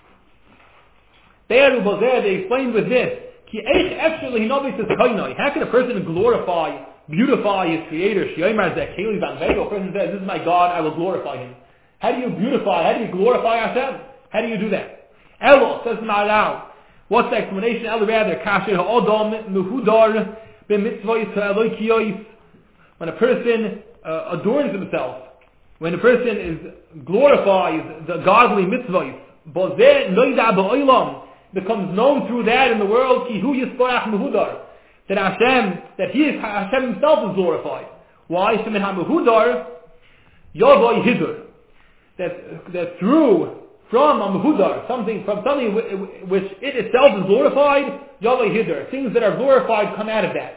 Be'aru Bozeh, they explained with this. Ki eich efshel hinovis es koinoi. How can a person beautify his creator? Sh'yomer zeh keli van vego. A person says, this is my God, I will glorify him. How do you glorify Hashem? How do you do that? Elo, says the Maharal. What's the explanation? Elo rather, kasher ha'odom muhudar b'mitzvahis ha'elokiyois. When a person adorns himself, when a person glorifies the godly mitzvahs, bozeh noida ba'olam, becomes known through that in the world, ki hu yisparach muhudar, that Hashem himself is glorified. Why? Shemin ha-muhudar yavoy hidur. That from a muhudar, something which it itself is glorified, yavoy hidur. Things that are glorified come out of that.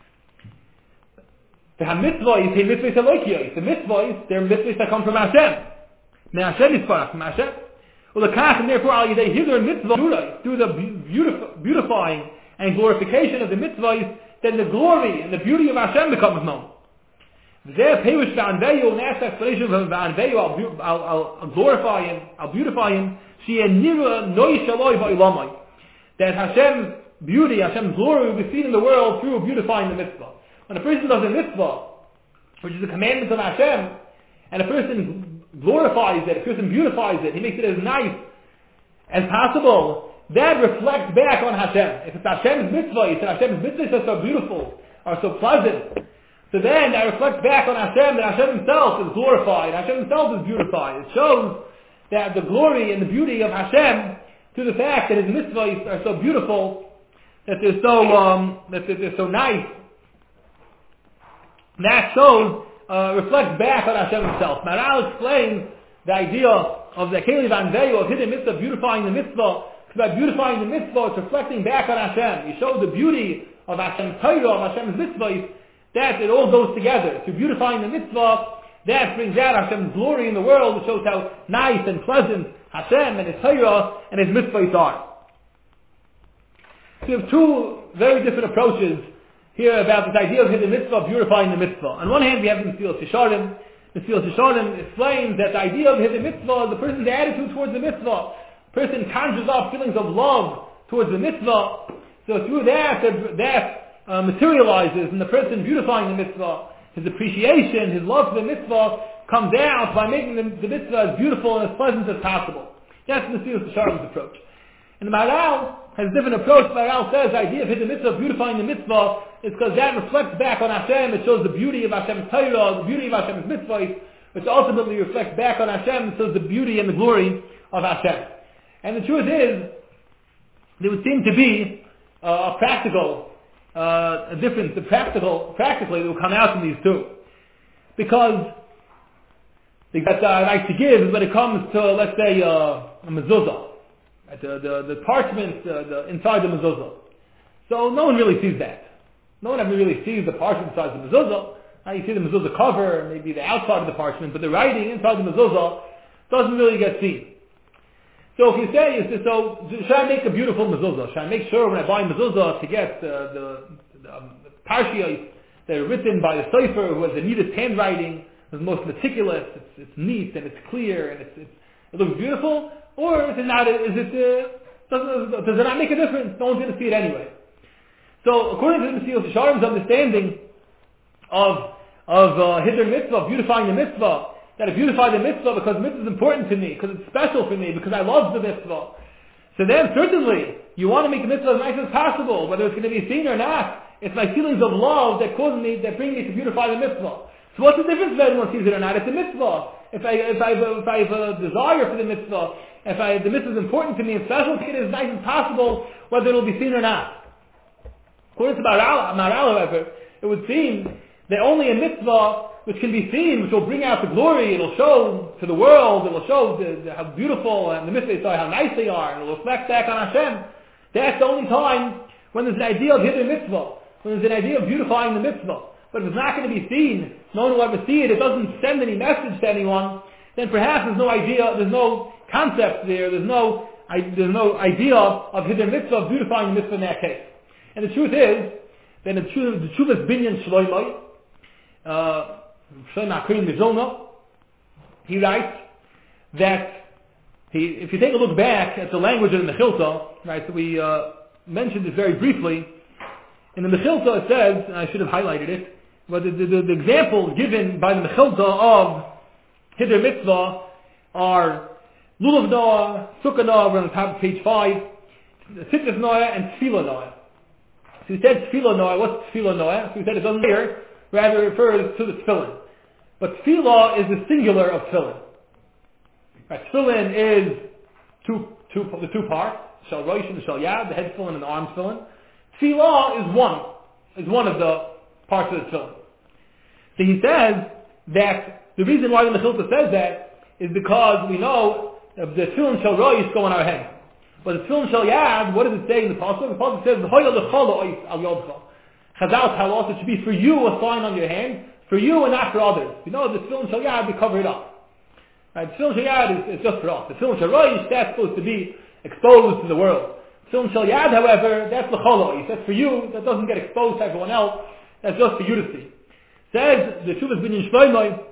The mitzvahs, the mitzvahs, they're mitzvahs that come from Hashem. Hashem is from Hashem. And therefore, through the beautifying and glorification of the mitzvahs, then the glory and the beauty of Hashem becomes known. There, Perush V'anveyu, and that's the explanation of V'anveyu, I'll glorify him, I'll beautify him, that Hashem's beauty, Hashem's glory will be seen in the world through beautifying the mitzvah. When a person does a mitzvah, which is a commandment of Hashem, and a person glorifies it, a person beautifies it, he makes it as nice as possible, that reflects back on Hashem. If it's Hashem's mitzvah, he said Hashem's mitzvahs are so beautiful, are so pleasant, so then that reflects back on Hashem, that Hashem himself is glorified, Hashem himself is beautified. It shows that the glory and the beauty of Hashem to the fact that his mitzvahs are so beautiful, that they're so nice. That shows, reflects back on Hashem himself. Maharal explains the idea of the Keli Van Veyu, of Hidden Mitzvah, beautifying the mitzvah. By beautifying the mitzvah, it's reflecting back on Hashem. You show the beauty of Hashem's Torah, of Hashem's mitzvah, that it all goes together. To beautifying the mitzvah, that brings out Hashem's glory in the world. It shows how nice and pleasant Hashem and His Torah and His mitzvahs are. So we have two very different approaches here about this idea of Hidden Mitzvah, beautifying the mitzvah. On one hand, we have the Mesilas Yesharim. The Mesilas Yesharim explains that the idea of Hidden Mitzvah is the person's attitude towards the mitzvah. A person conjures up feelings of love towards the mitzvah. So through that materializes in the person beautifying the mitzvah. His appreciation, his love for the mitzvah comes out by making the mitzvah as beautiful and as pleasant as possible. That's Mesilas Yesharim's approach. And the Maharal has a different approach. The Maharal says the idea of the mitzvah, beautifying the mitzvah, is because that reflects back on Hashem. It shows the beauty of Hashem's Torah, the beauty of Hashem's mitzvah, which ultimately reflects back on Hashem and shows the beauty and the glory of Hashem. And the truth is, there would seem to be a practical a difference, practically that will come out from these two. Because that I like to give is when it comes to, let's say, a mezuzah. Right? The parchment inside the mezuzah. So no one really sees that. No one ever really sees the parchment inside the mezuzah. You see the mezuzah cover, maybe the outside of the parchment, but the writing inside the mezuzah doesn't really get seen. So if you say, should I make a beautiful mezuzah? Should I make sure when I buy mezuzah to get the parshiyos that are written by the sofer who has the neatest handwriting, is most meticulous, it's neat and it's clear and it looks beautiful, or is it not? Does it not make a difference? No one's going to see it anyway. So according to the Mesilas Yesharim's understanding of Hiddur Mitzvah, beautifying the mitzvah, that I beautify the mitzvah because the mitzvah is important to me, because it's special for me, because I love the mitzvah. So then certainly you want to make the mitzvah as nice as possible, whether it's going to be seen or not. It's my feelings of love that bring me to beautify the mitzvah. So what's the difference if anyone sees it or not? It's a mitzvah. If I have a desire for the mitzvah, the mitzvah is important to me and special, make it as nice as possible, whether it will be seen or not. According to Maharal, however, it would seem that only a mitzvah which can be seen, which will bring out the glory, it'll show to the world, it will show how beautiful and the mitzvahs are, how nice they are, and it'll reflect back on Hashem. That's the only time when there's an idea of Hiddur Mitzvah, when there's an idea of beautifying the mitzvah. But if it's not going to be seen, no one will ever see it, it doesn't send any message to anyone, then perhaps there's no idea, there's no concept there, there's no idea of Hiddur Mitzvah, of beautifying the mitzvah in that case. And the truth is, then the Tshuvas Binyan Shloimeh, he writes that if you take a look back at the language of the Mechilta, right, so we mentioned it very briefly. In the Mechilta it says, and I should have highlighted it, but the examples given by the Mechilta of Hiddur Mitzvah are Lulav Noah, Sukkah Noah, we're on the top of page 5, Sittas Noah, and Tefillah Noah. So he said Tefillah Noah. What's Tefillah Noah? So he said it doesn't here, rather it refers to the tefillin. But tefillah is the singular of tefillin. Right, tefillin is the two parts, shal rosh and shal yad, the head tefillin and the arm tefillin. Tefillah is one of the parts of the tefillin. So he says that the reason why the Mechilta says that is because we know the tefillin shal rosh go on our head. But the tefillin shal yad, what does it say in the pasuk? The pasuk says, "Hoya l'chol ois al yodcha." Chazal tell us it should be for you a sign on your hand, for you and not for others. You know, the tefillin shal yad, we cover it up. Right? The tefillin shal yad is just for us. The tefillin shal rosh, that's supposed to be exposed to the world. The tefillin shal yad, however, that's l'chol ois. That's for you. That doesn't get exposed to everyone else. That's just for you to see. Says the Tshuvas Binyan Shloimeh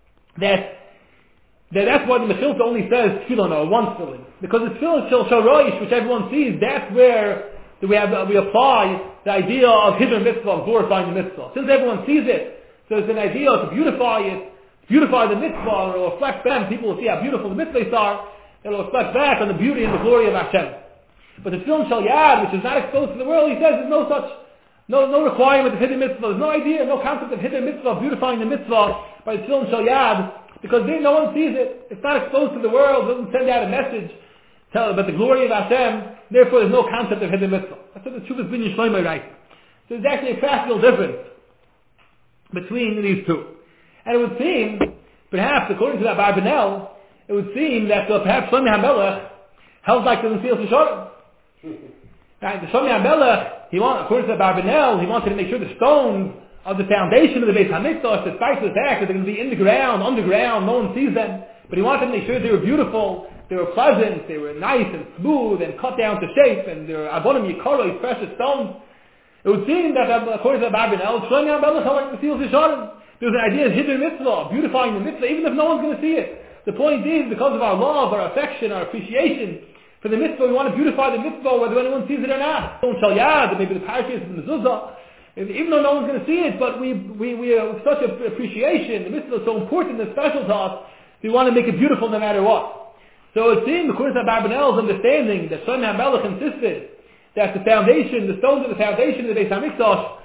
that's why the Mechilta only says tefillin or one tefillin. Because the tefillin shal rosh, which everyone sees, that's where we apply the idea of Hiddur Mitzvah, of glorifying the mitzvah. Since everyone sees it, so it's an idea to beautify the mitzvah, and it will reflect back, people will see how beautiful the mitzvahs are, it will reflect back on the beauty and the glory of Hashem. But the tefillin shal yad, which is not exposed to the world, he says there's no requirement of Hiddur Mitzvah, there's no idea, no concept of Hiddur Mitzvah, of beautifying the mitzvah by the tefillin shal yad, because no one sees it, it's not exposed to the world, it doesn't send out a message about the glory of Hashem, therefore there's no concept of Hiddur Mitzvah. That's what the Tshuvas Binyan Shloimeh writes. So there's actually a practical difference between these two. And it would seem, perhaps according to that Barbanel, it would seem that perhaps Shlomo HaMelech held like the Mesilas Yesharim. Right, the Shlomo HaMelech, according to the Barbanel, he wanted to make sure the stones of the foundation of the Beis HaMikdash, despite the fact that they're going to be in the ground, underground, no one sees them, but he wanted to make sure they were beautiful, they were pleasant, they were nice and smooth and cut down to shape, and they were abonim yikaros, precious stones. It would seem that according to the Barbanel, Shlomo HaMelech held like the Mesilas Yesharim. There was an idea of Hiddur Mitzvah, beautifying the mitzvah, even if no one's going to see it. The point is, because of our love, our affection, our appreciation For the mitzvah, we want to beautify the mitzvah whether anyone sees it or not. Don't shall yad, maybe the parashas and the mezuzah. Even though no one's going to see it, but we have such appreciation. The mitzvah is so important and special to us. We want to make it beautiful no matter what. So it seems, according to Abarbanel's understanding, that Shlomo HaMelech insisted that the stones of the foundation of the Beis HaMikdash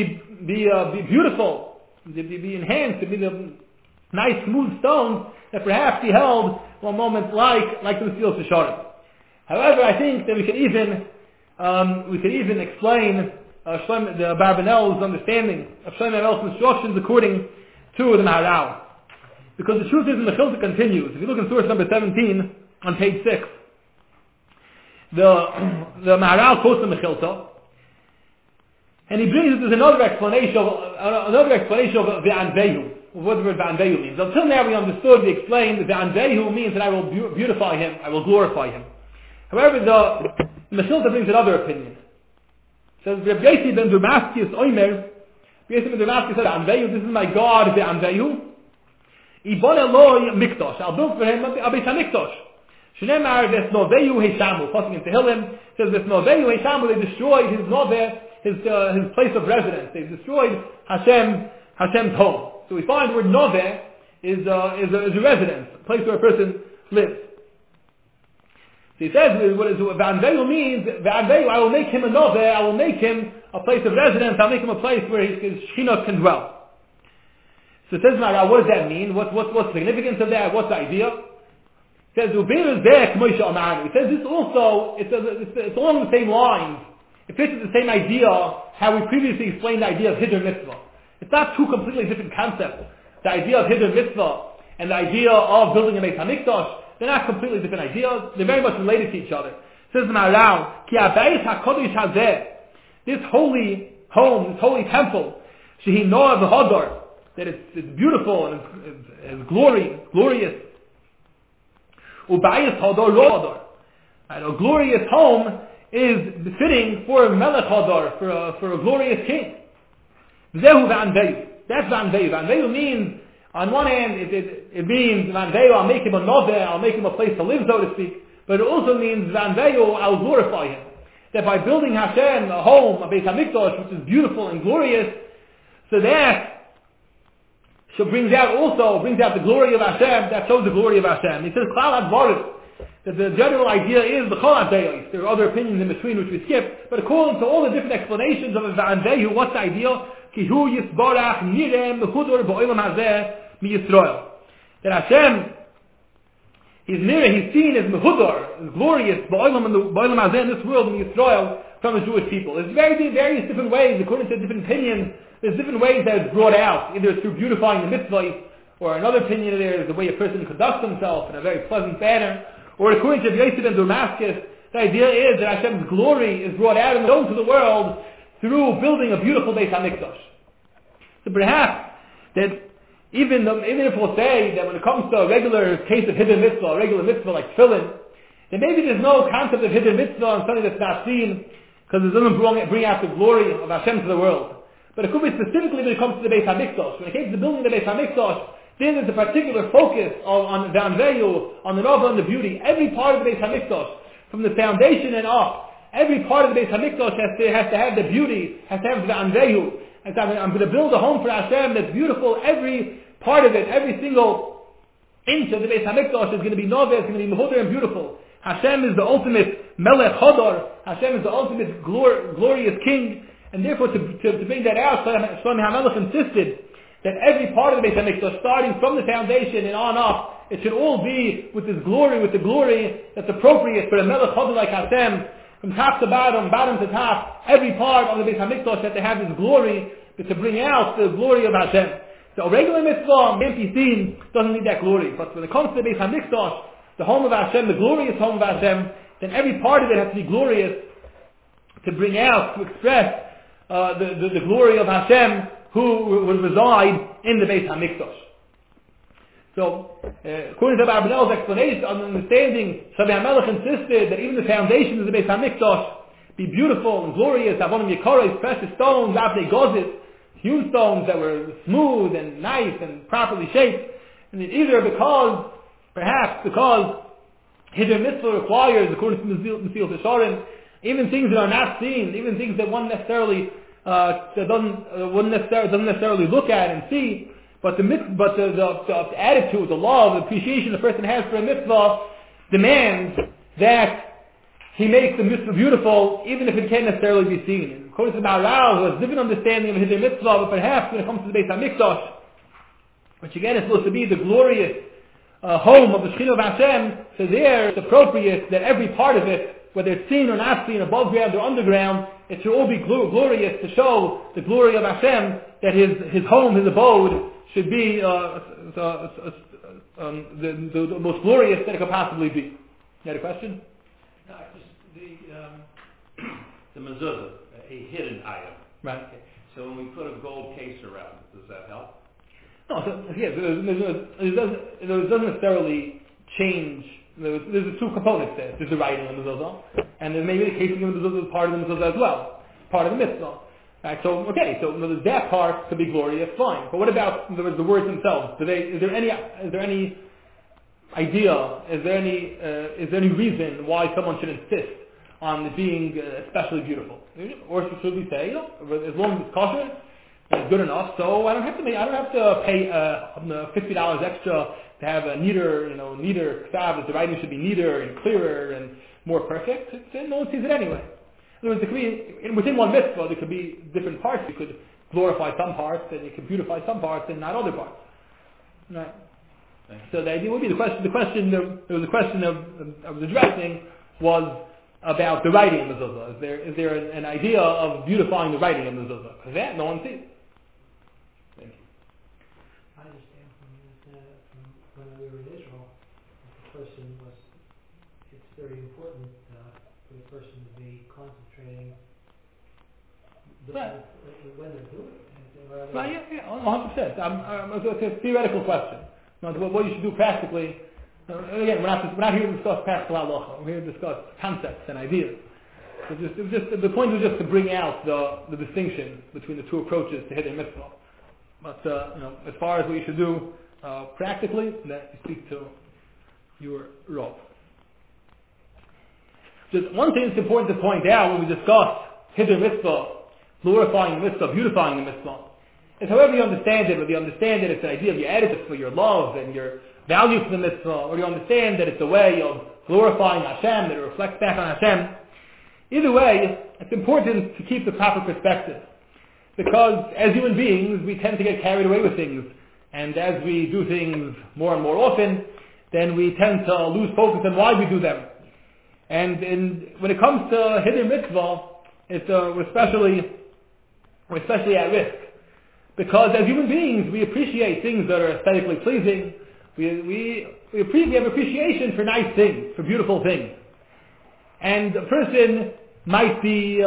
be beautiful, be enhanced, to be the nice smooth stones that perhaps he held one moment like the Mesilas Yesharim. However, I think that we could even explain the Abarbanel's understanding of Shlomo HaMelech's instructions according to the Maharal. Because the truth is, the Mechilta continues. If you look in source number 17 on page 6, the Maharal quotes the Mechilta, and he brings it as another explanation of Ve'anvehu, what the word Ve'anvehu means. Until now we understood, we explained that Ve'anvehu means that I will beautify him, I will glorify him. However, the Mechilta brings another opinion. It says, Reb Yossi ben Damascus Omer, Yossi ben Damascus said, Ve'anvehu, this is my God, Ve'anvehu, Ibon Eloi Mikdash, I'll build for him a Beis HaMikdash. Shneimar Vesnovehu Heishamu, passing in Tehillim, says Vesnovehu Heishamu, they destroyed his Noveh, his place of residence. They destroyed Hashem's home. So we find the word Noveh is a residence, a place where a person lives. So he says what V'anvehu means, V'anvehu, I will make him a Noveh, I will make him a place of residence, I'll make him a place where his Shekhinah can dwell. So it says, what does that mean? What's the significance of that? What's the idea? It says, it says this also, it's along the same lines. It fits with the same idea how we previously explained the idea of Hiddur Mitzvah. It's not two completely different concepts. The idea of Hiddur Mitzvah and the idea of building a Beis HaMikdash, they're not completely different ideas. They're very much related to each other. It says in Maharal, Ki Habayis HaKodesh Hazeh, this holy home, this holy temple, Shehi Noah V'Hodor, that it's beautiful and it's glorious. Ubayis Hodor Lo Hodor. A glorious home is befitting for a Melech Hodor, for a glorious king. Zehu V'anvehu. That's V'anvehu. V'anvehu means, on one hand, it means V'anvehu, I'll make him a Noveh, I'll make him a place to live, so to speak. But it also means V'anvehu, I'll glorify him. That by building Hashem a home, a Beis HaMikdash, which is beautiful and glorious, so that brings out the glory of Hashem, that shows the glory of Hashem. He says, Klal HaDvarim, that the general idea is the Chol HaDeos. There are other opinions in between which we skip, but according to all the different explanations of V'anvehu, what's the idea? Ki hu yisbarach nirem mechudur ba'olam hazeh mi Yisrael. That Hashem, He's seen as mechudur, as glorious, ba'olam hazeh, in this world, mi Yisrael, from the Jewish people. There's various different ways, according to different opinions. There's different ways that it's brought out, either through beautifying the mitzvah, or another opinion there is the way a person conducts himself in a very pleasant manner, or according to Yossi ben Damascus, the idea is that Hashem's glory is brought out and known to the world through building a beautiful Beis HaMikdash. So perhaps that even if we'll say that when it comes to a regular case of hidden mitzvah, a regular mitzvah like tefillin, then maybe there's no concept of hidden mitzvah on something that's not seen, because it doesn't bring out the glory of Hashem to the world. But it could be specifically when it comes to the Beis HaMikdash. When it comes to the building of the Beis HaMikdash, then there's a particular focus on the Anveyu, on the Nova and the beauty. Every part of the Beis HaMikdash, from the foundation and up, every part of the Beis HaMikdash has to have the beauty, has to have the Anveyu. And so I'm going to build a home for Hashem that's beautiful. Every part of it, every single inch of the Beis HaMikdash is going to be Nova, it's going to be Mehuder and beautiful. Hashem is the ultimate Melech Chodor. Hashem is the ultimate glorious king. And therefore, to bring that out, Shlomo HaMelech insisted that every part of the Beis HaMikdash, starting from the foundation and on up, it should all be with the glory that's appropriate for a Melech Chodor like Hashem, from top to bottom, bottom to top. Every part of the Beis HaMikdash that they have this glory, but to bring out the glory of Hashem. So a regular mitzvah, can't be seen, doesn't need that glory. But when it comes to the Beis HaMikdash, the home of Hashem, the glorious home of Hashem, then every part of it has to be glorious to bring out, to express the glory of Hashem who will reside in the Beis HaMikdash. So, according to Abarbanel's explanation, understanding, Shlomo HaMelech insisted that even the foundations of the Beis HaMikdash be beautiful and glorious, Avonim Yikaros, precious stones, Avnei Gozit, hewn stones that were smooth and nice and properly shaped, and either because Hiddur mitzvah requires, according to Mesilas Yesharim, even things that are not seen, even things that one necessarily doesn't necessarily look at and see, but the attitude, the love, the appreciation the person has for a mitzvah demands that he makes the mitzvah beautiful, even if it can't necessarily be seen. And according to Maharal, who has a different understanding of Hiddur mitzvah, but perhaps when it comes to the Beis HaMikdash, which again is supposed to be the glorious home of the Shekhinah of Hashem, so there it's appropriate that every part of it, whether it's seen or not seen, above ground or underground, it should all be glorious to show the glory of Hashem, that his home, his abode, should be the most glorious that it could possibly be. You had a question? No, the mezuzah, a hidden item. Right. Okay. So when we put a gold case around it, does that help? No, it doesn't necessarily change. There's two components there. There's the writing of the mezuzah, and then maybe the casing of the mezuzah is part of the mezuzah as well, part of the mitzvah. Right, so that part could be glorious, fine. But what about the words themselves? Is there any idea? Is there any reason why someone should insist on it being especially beautiful? Or should we say, as long as it's kosher, it's good enough. So I don't have to pay $50 extra to have a neater ksav, that the writing should be neater and clearer and more perfect. No one sees it anyway. In other words, there could be, within one mitzvah, there could be different parts. You could glorify some parts, and you could beautify some parts, and not other parts. Right. So the idea would be the question I was addressing was about the writing of the mezuzah. Is there an idea of beautifying the writing of the mezuzah? Because that no one sees. Thank you. I understand from when we were in Israel, it's very important for the person to be concentrating Right. when they're doing it. Right, yeah, 100%. It's a theoretical question. What you should do practically. Again, we're not here to discuss practical halacha. We're here to discuss concepts and ideas. So the point was just to bring out the distinction between the two approaches to Hiddur mitzvah. But as far as what you should do practically, that you speak to your Rav. Just one thing that's important to point out when we discuss Hiddur mitzvah, glorifying the mitzvah, beautifying the mitzvah, is however you understand it, whether you understand that it's an idea of you added it for your love and your value for the mitzvah, or you understand that it's a way of glorifying Hashem, that it reflects back on Hashem. Either way, it's important to keep the proper perspective. Because as human beings, we tend to get carried away with things. And as we do things more and more often, then we tend to lose focus on why we do them. And when it comes to Hiddur mitzvah, we're especially at risk. Because as human beings, we appreciate things that are aesthetically pleasing. We have appreciation for nice things, for beautiful things. And a person might be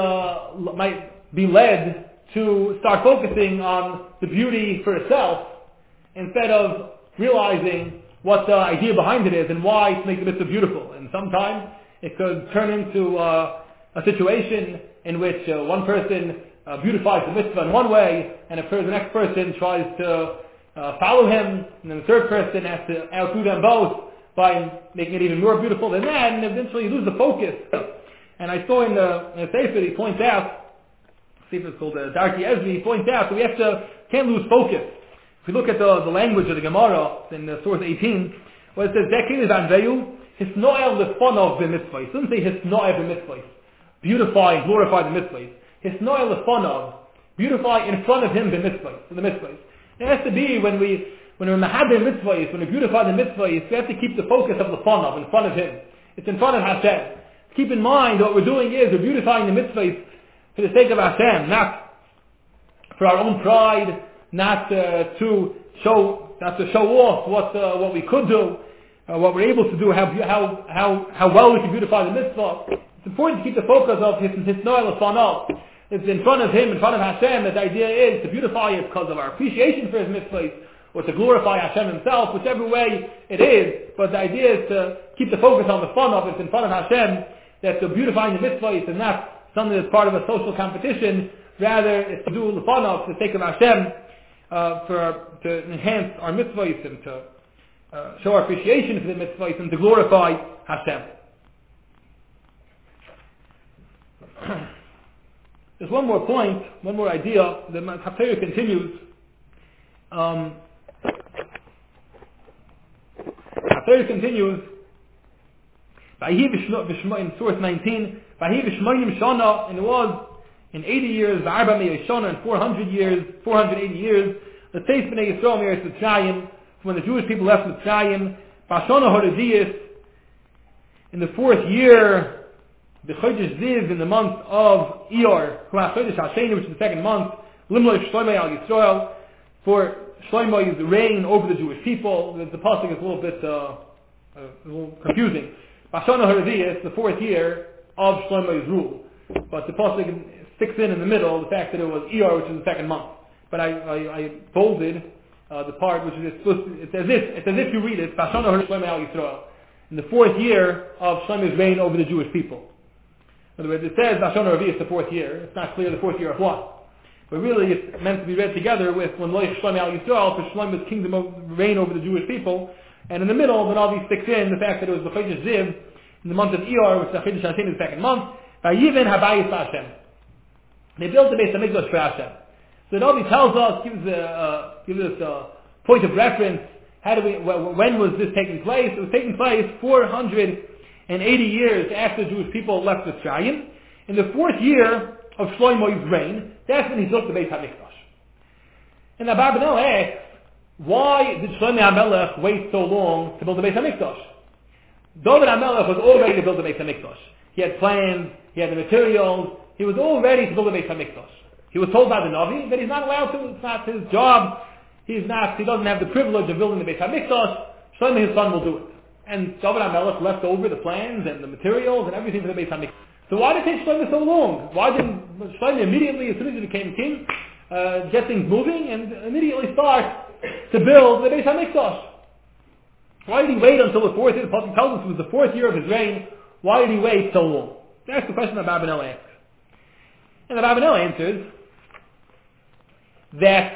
led to start focusing on the beauty for itself instead of realizing what the idea behind it is and why to make the mitzvah beautiful. And sometimes it could turn into a situation in which one person beautifies the mitzvah in one way, and the next person tries to follow him, and then the third person has to outdo them both by making it even more beautiful than that, and eventually you lose the focus. And I saw in the Sefer, he points out, the Sefer is called Darkei Ezri, he points out that we can't lose focus. If we look at the language of the Gemara in source 18, where it says, Zekin is anveyu, hisnoel lefonov b'mitzvah. It doesn't say hisnoel b'mitzvah. Beautify and glorify the mitzvah. Hisnoel lefonov. Beautify in front of him the mitzvah. It has to be when we're mahaber mitzvahs, when we beautify the mitzvahs, we have to keep the focus of the lefonov, in front of him. It's in front of Hashem. Keep in mind what we're doing is we're beautifying the mitzvahs for the sake of Hashem, not for our own pride, not to show off what we could do, what we're able to do, how well we can beautify the mitzvah. It's important to keep the focus of his noel lefonov. It's in front of him, in front of Hashem, that the idea is to beautify it because of our appreciation for his mitzvahs, or to glorify Hashem himself, whichever way it is. But the idea is to keep the focus on the fun of it in front of Hashem, that the beautifying the mitzvahs is not something that's part of a social competition, rather it's to do the fun of for the sake of Hashem, to enhance our mitzvahs and to show our appreciation for the mitzvahs and to glorify Hashem. There's one more point, one more idea. The Haftarah continues. Haftarah continues. In source 19, and it was in 80 years, in 400 years, 480 years, the Teis B'nai Yisrael Meretz Mitzrayim, when the Jewish people left Mitzrayim, B'Shana Horadiyas, in the 4th year, the Chodesh Ziv, in the month of Iyar, Chodesh Hasheni, which is the 2nd month, Limlo Shlomo al Yisrael, for Shlomo's reign over the Jewish people. The pasuk is a little bit a little confusing. B'Shana Horadiyas, the 4th year of Shlomo's rule, but the pasuk sticks in the middle the fact that it was Iyar, which is the 2nd month. But I bolded the part which is supposed to, it's as if you read it, B'Shana Horadiyas al Yisrael, in the 4th year of Shlomo's reign over the Jewish people. In other words, it says B'Shana Horadiyas the 4th year. It's not clear the 4th year of what. But really it's meant to be read together with when Loich Shlomo al Yisrael, for Shlomo's kingdom of reign over the Jewish people. And in the middle, the Navi sticks in the fact that it was the Chodesh Ziv, in the month of Iyar, which is the Chodesh Hashem, the 2nd month, Vayivin Habayis Hashem. They built the Beis HaMikdash for Hashem. So the Navi tells us, gives us a point of reference. When was this taking place? It was taking place 480 years after the Jewish people left Mitzrayim. In the 4th year of Shlomo's reign, that's when he built the Beis HaMikdash. And the Abarbanel asks, why did Shlomo HaMelech wait so long to build the Beis HaMikdash? David HaMelech was all ready to build the Beis HaMikdash. He had plans, he had the materials, he was all ready to build the Beis HaMikdash. He was told by the Navi that he's not allowed to, it's not his job, he doesn't have the privilege of building the Beis HaMikdash, Shlomo his son will do it. And David HaMelech left over the plans and the materials and everything for the Beis HaMikdash. So why did it take Shlomo so long? Why didn't Shlomo immediately, as soon as he became king, get things moving and immediately start to build the Beis HaMikdash? Why did he wait until the 4th year? The Pasuk tells us it was the 4th year of his reign. Why did he wait so long? That's the question that Abarbanel asks. And the Abarbanel answers that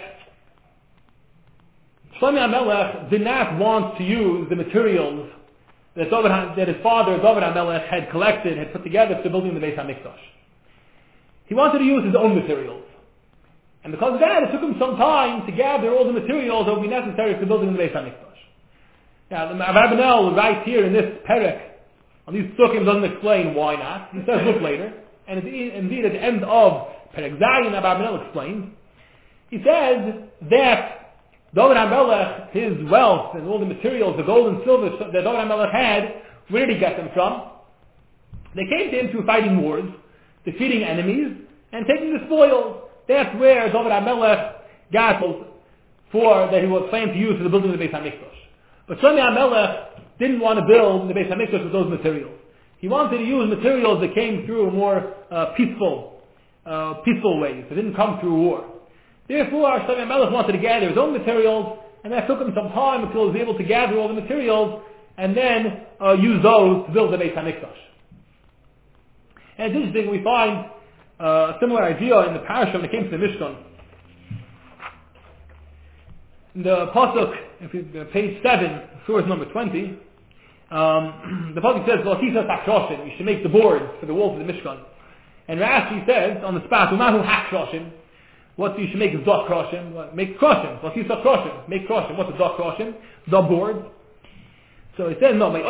Shlomo HaMelech did not want to use the materials that his father, David HaMelech, had collected, had put together for building the Beis HaMikdash. He wanted to use his own materials. And because of that, it took him some time to gather all the materials that would be necessary for building the Beis HaMikdash. Now, the Abarbanel writes here in this perek, on these psukim, doesn't explain why not. He says, look later. And indeed, at the end of Perek Zayin, Abarbanel explains, he says that David HaMelech, his wealth and all the materials, the gold and silver that David HaMelech had, where did he get them from? They came to him through fighting wars, defeating enemies, and taking the spoils. That's where David HaMelech got that he was planned to use for the building of the Beis HaMikdash. But Shlomo HaMelech didn't want to build the Beis HaMikdash with those materials. He wanted to use materials that came through more peaceful ways. They didn't come through war. Therefore, Shlomo HaMelech wanted to gather his own materials, and that took him some time until he was able to gather all the materials and then use those to build the Beis HaMikdash. And it's interesting, we find a similar idea in the parasha when it came to the Mishkan. In the pasuk, page 7, source number 20, the pasuk says, you should make the boards for the walls of the Mishkan. And Rashi says, on the spot, Umahu hakroshim, what you should make is dot kroshim, make kroshim, make kroshim. What's a dot kroshim? The board. So it says, no,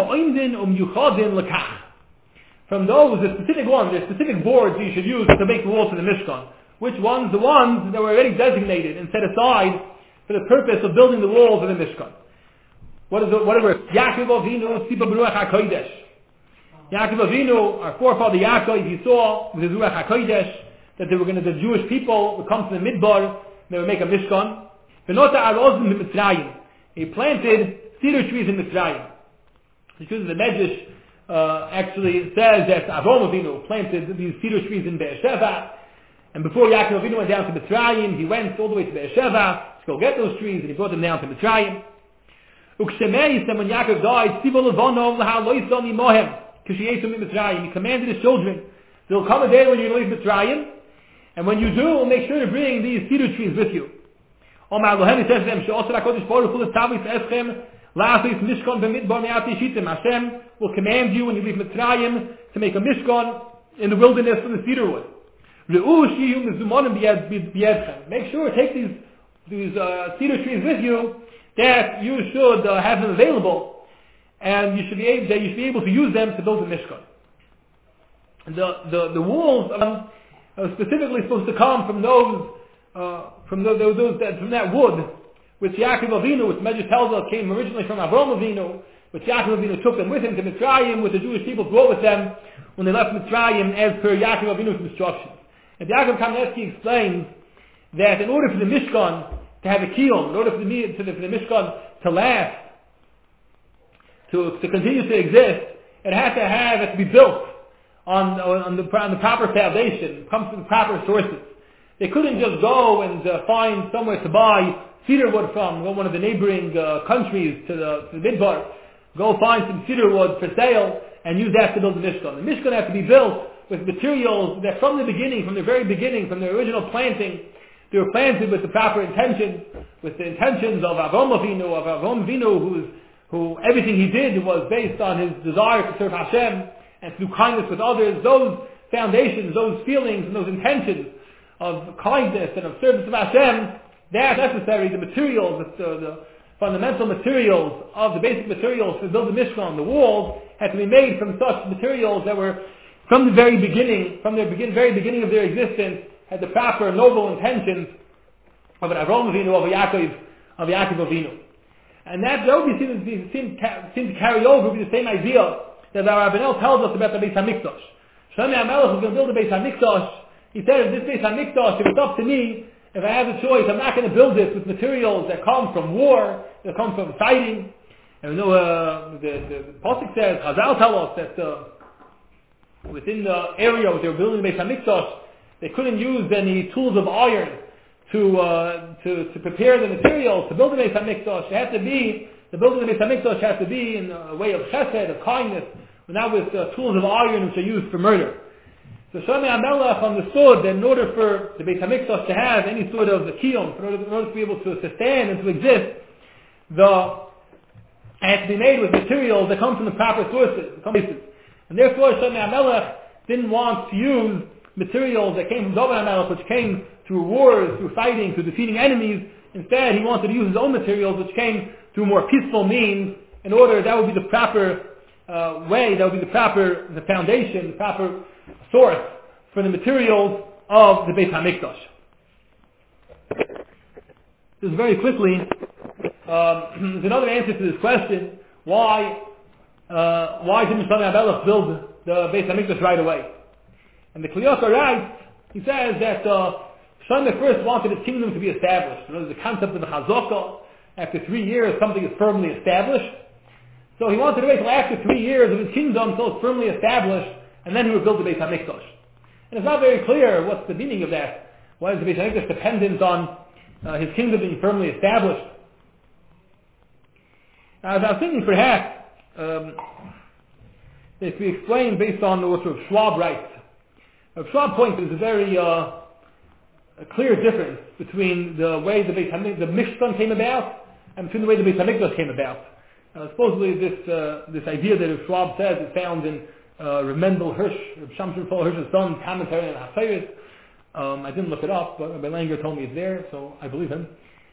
from those, the specific ones, the specific boards you should use to make the walls of the Mishkan. Which ones? The ones that were already designated and set aside for the purpose of building the walls of the Mishkan. Whatever. Yaakov Avinu, Sipa B'Ruach HaKodesh. Yaakov Avinu, our forefather Yaakov, he saw with his Ruach HaKodesh that the Jewish people would come to the Midbar, they would make a Mishkan. V'nota arozim Mitzrayim. He planted cedar trees in Mitzrayim. Because the Medrash actually says that Avraham Avinu planted these cedar trees in Be'er-Sheva, and before Yaakov Avinu went down to Mitzrayim, he went all the way to Be'er-Sheva to go get those trees, and he brought them down to Mitzrayim. Ukshemei said when Yaakov died, he commanded his children, there will come a day when you're going to leave Mitzrayim, and when you do, make sure to bring these cedar trees with you. He says to them, La'asis Mishkan b'midbar me'ati shitim. Hashem will command you when you leave Mitzrayim to make a Mishkan in the wilderness from the cedar wood. Re'u shiyu mizumonim b'yedchem. Make sure, take these cedar trees with you, that you should have them available, and you should be able to use them to build a Mishkan. The walls are specifically supposed to come from from that wood, which Yaakov Avinu, which Medrash tells us came originally from Avraham Avinu, which Yaakov Avinu took them with him to Mitzrayim, which the Jewish people brought with them when they left Mitzrayim as per Yaakov Avinu's instructions. And Yaakov Kamenetsky explains that in order for the Mishkan to have a kiyum, in order for the Mishkan to last, to continue to exist, it has to be built on the proper foundation, comes from the proper sources. They couldn't just go and find somewhere to buy cedar wood from, go one of the neighboring countries to the Midbar, go find some cedar wood for sale and use that to build the Mishkan. The Mishkan has to be built with materials that from the very beginning, from the original planting, they were planted with the proper intentions, with the intentions of Avraham Avinu, who everything he did was based on his desire to serve Hashem and to do kindness with others. Those foundations, those feelings, and those intentions of kindness and of service of Hashem, that's necessary. The materials, the fundamental materials of the basic materials to build the Mishkan, the walls, had to be made from such materials that were from the very beginning, very beginning of their existence, had the proper noble intentions of an Avraham Avinu, of Yaakov Avinu. And that would seem to carry over, would be the same idea that our Rabbanel tells us about the Beis HaMikdash. Shlomo HaMelech was going to build the Beis HaMikdash. He said, if this Beis HaMikdash, if it's up to me, if I have a choice, I'm not going to build this with materials that come from war, that come from fighting. And we know the Pasuk says, Chazal tell us that within the area where they were building the Beis HaMikdash, they couldn't use any tools of iron to prepare the materials to build the Beis HaMikdash. The building of the Beis HaMikdash has to be in a way of chesed, of kindness, but not with tools of iron which are used for murder. So Shlomo HaMelech understood that in order for the Beis HaMikdash to have any sort of kiyum, in order to be able to sustain and to exist, it has to be made with materials that come from the proper sources. And therefore Shlomo HaMelech didn't want to use materials that came from David HaMelech, which came through wars, through fighting, through defeating enemies. Instead, he wanted to use his own materials, which came through more peaceful means, in order that would be the proper way, that would be the foundation, the proper source for the materials of the Beis HaMikdash. Just very quickly, there's another answer to this question: why didn't Shlomo HaMelech build the Beis HaMikdash right away? And the Kli Yakar writes, he says that Shlomo first wanted his kingdom to be established. You know, the concept of the Chazakah. After 3 years, something is firmly established. So he wanted to wait till after 3 years of his kingdom until it's firmly established, and then he would build the Beis HaMikdash. And it's not very clear what's the meaning of that. Why is the Beis HaMikdash dependent on his kingdom being firmly established? Now, as I was thinking, perhaps, if we explain based on what Rav Schwab writes. Rav Schwab points there's a very a clear difference between the way the Mishkan came about and between the way the Beis HaMikdash came about. Supposedly this idea that Rav Schwab says is found in Rav Mendel Hirsch, Rav Shamshon Paul Hirsch's son, commentary on Hafeiris. I didn't look it up, but Rabbi Langer told me it's there, so I believe him.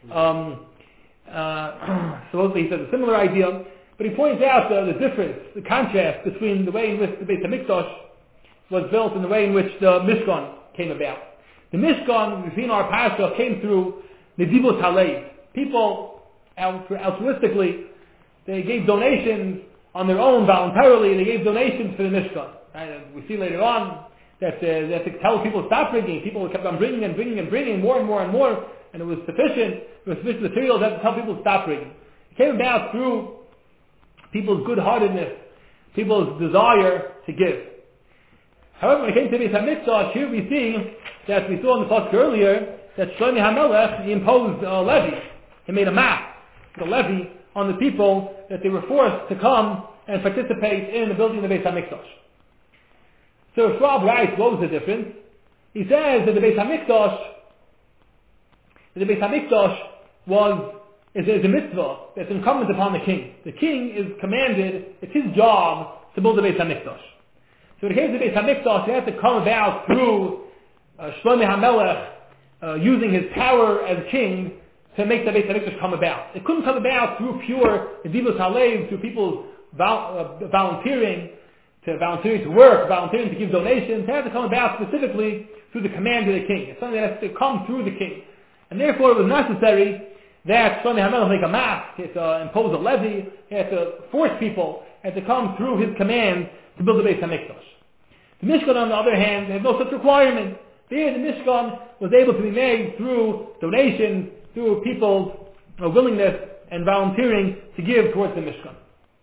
Supposedly he says a similar idea, but he points out the difference, the contrast between the way in which the Beis HaMikdash was built and the way in which the Mishkan came about. The Mishkan, we've seen our Pasha, came through Nedivos Halev. People, altruistically, they gave donations on their own voluntarily. They gave donations for the Mishkan. And we see later on that they had to tell people to stop bringing. People kept on bringing and bringing and bringing more and more and more, and it was sufficient. It was sufficient material. They had to tell people to stop bringing. It came about through people's good-heartedness, people's desire to give. However, when it came to Beis HaMikdash, here we see that we saw in the pasuk earlier that Shlomo HaMelech, he imposed a levy. He made a map, the levy, on the people that they were forced to come and participate in the building of the Beis HaMikdash. So Schwab writes, what was the difference? He says that the Beis HaMikdash was is a mitzvah that's incumbent upon the king. The king is commanded, it's his job to build the Beis HaMikdash. So in the case of the Beis HaMikdash, it has to come about through Shlomo HaMelech using his power as king to make the Beis HaMikdash come about. It couldn't come about through pure Nedivos Halev, through people's volunteering to work, volunteering to give donations. It had to come about specifically through the command of the king. It's something that has to come through the king. And therefore it was necessary that Shlomo HaMelech make a mask, he had to impose a levy, he had to force people, had to come through his command to build the Beis HaMikdash. The Mishkan, on the other hand, had no such requirement. There, the Mishkan was able to be made through donations, through people's willingness and volunteering to give towards the Mishkan.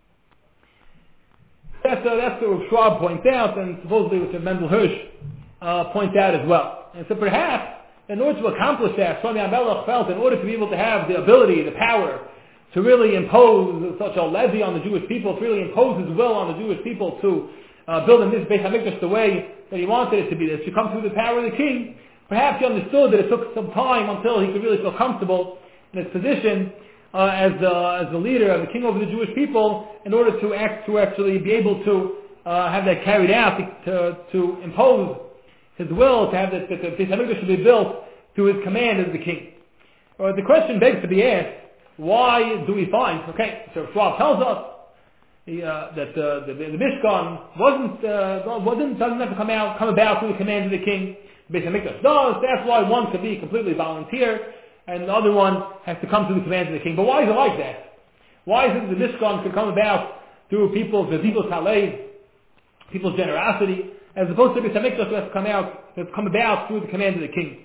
That's what Schwab points out, and supposedly what Mendel Hirsch points out as well. And so perhaps, in order to accomplish that, Shlomo HaMelech felt in order to be able to have the ability, the power, to really impose such a levy on the Jewish people, to really impose his will on the Jewish people to build this Beis HaMikdash the way that he wanted it to be, that it should come through the power of the king. Perhaps he understood that it took some time until he could really feel comfortable in his position as the leader, as the king over the Jewish people, in order to actually be able to have that carried out, to impose his will, to have that the Beis HaMikdash should be built through his command as the king. The question begs to be asked, why do we find, so Schwab tells us that the Mishkan doesn't have to come about through the command of the king. The Beis HaMikdash does. That's why one could be completely volunteer, and the other one has to come through the command of the king. But why is it like that? Why is it that the Mishkan could come about through people's Nedivos Halev, people's generosity, as opposed to the Beis HaMikdash has come about through the command of the king?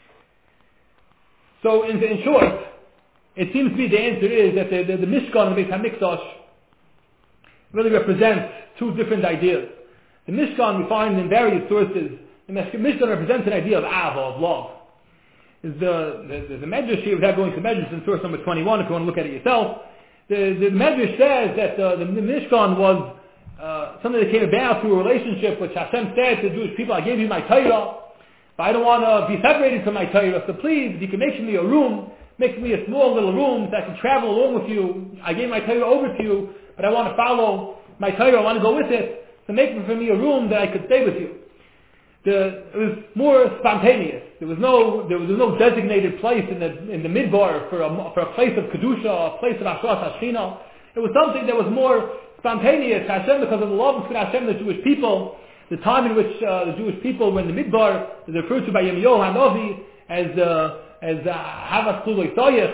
So in short, it seems to be the answer is that the Mishkan and the Beis HaMikdash really represents two different ideas. The Mishkan we find in various sources. The Mishkan represents an idea of Ava, of love. There's a Medrash here, without going to Medrash, in source number 21, if you want to look at it yourself. The Medrash says that the Mishkan was something that came about through a relationship which Hashem said to the Jewish people, I gave you my Torah, but I don't want to be separated from my Torah, so please, if you can make me a room, make me a small little room so I can travel along with you. I gave my Torah over to you, but I want to follow my Torah, I want to go with it, so make for me a room that I could stay with you. It was more spontaneous. There was no designated place in the midbar for a place of kedusha, a place of Hashras Hashchina. It was something that was more spontaneous. Hashem, because of the love between Hashem and the Jewish people, the time in which the Jewish people were in the midbar is referred to by Yirmiyahu Hanavi as Havas Klulei Soyech,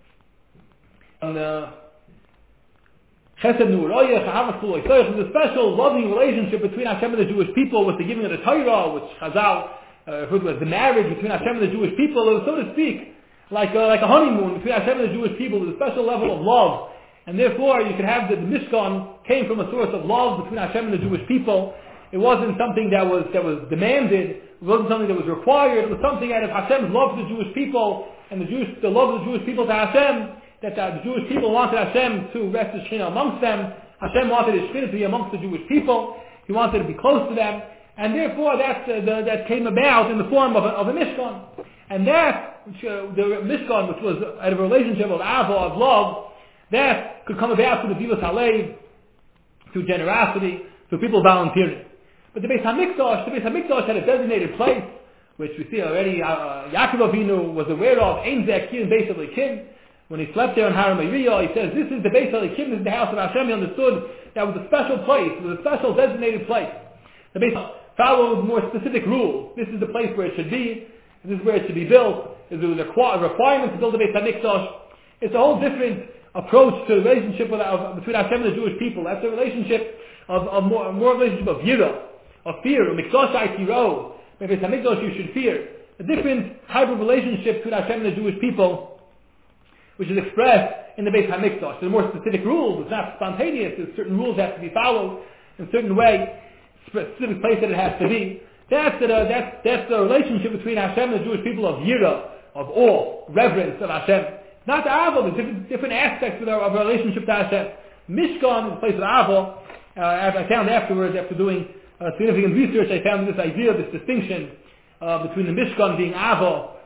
and Chesed Nu'urayach, Havas Klulei Soyech. There's a special loving relationship between Hashem and the Jewish people with the giving of the Torah, which Chazal referred to as the marriage between Hashem and the Jewish people. It was, so to speak, like a honeymoon between Hashem and the Jewish people. There's a special level of love, and therefore you can have the Mishkan came from a source of love between Hashem and the Jewish people. It wasn't something that was demanded. It wasn't something that was required. It was something out of Hashem's love to the Jewish people and the love of the Jewish people to Hashem, that the Jewish people wanted Hashem to rest His Shekhinah amongst them. Hashem wanted His Shekhinah to be amongst the Jewish people. He wanted to be close to them, and therefore that came about in the form of a Mishkan. And that the Mishkan, which was out of a relationship of Ava, of love, that could come about through the Nedivos Halev, through generosity, through people volunteering. But the Beis HaMikdash had a designated place, which we see already. Yaakov Avinu was aware of. Ein Zeh Akin Beis Elokim. When he slept there in Har Moriah, he says, "This is the Beis Elokim. This is the house of Hashem." He understood that was a special place. It was a special designated place. The Beis followed more specific rules. This is the place where it should be. This is where it should be built. There was a requirement to build the Beis HaMikdash. It's a whole different approach to the relationship between Hashem and the Jewish people. That's a relationship of more relationship of yira, of fear. Mikdash Tiro. Maybe it's HaMikdash you should fear. A different type of relationship between Hashem and the Jewish people, which is expressed in the Beis HaMikdash. There are more specific rules. It's not spontaneous. There's certain rules that have to be followed in a certain way, specific place that it has to be. That's the relationship between Hashem and the Jewish people of yira, of awe, reverence of Hashem. Not the Ava. There's different aspects of our relationship to Hashem. Mishkan is a place of Ava. As I found afterwards, after doing significant research, I found this idea, this distinction between the Mishkan being Ava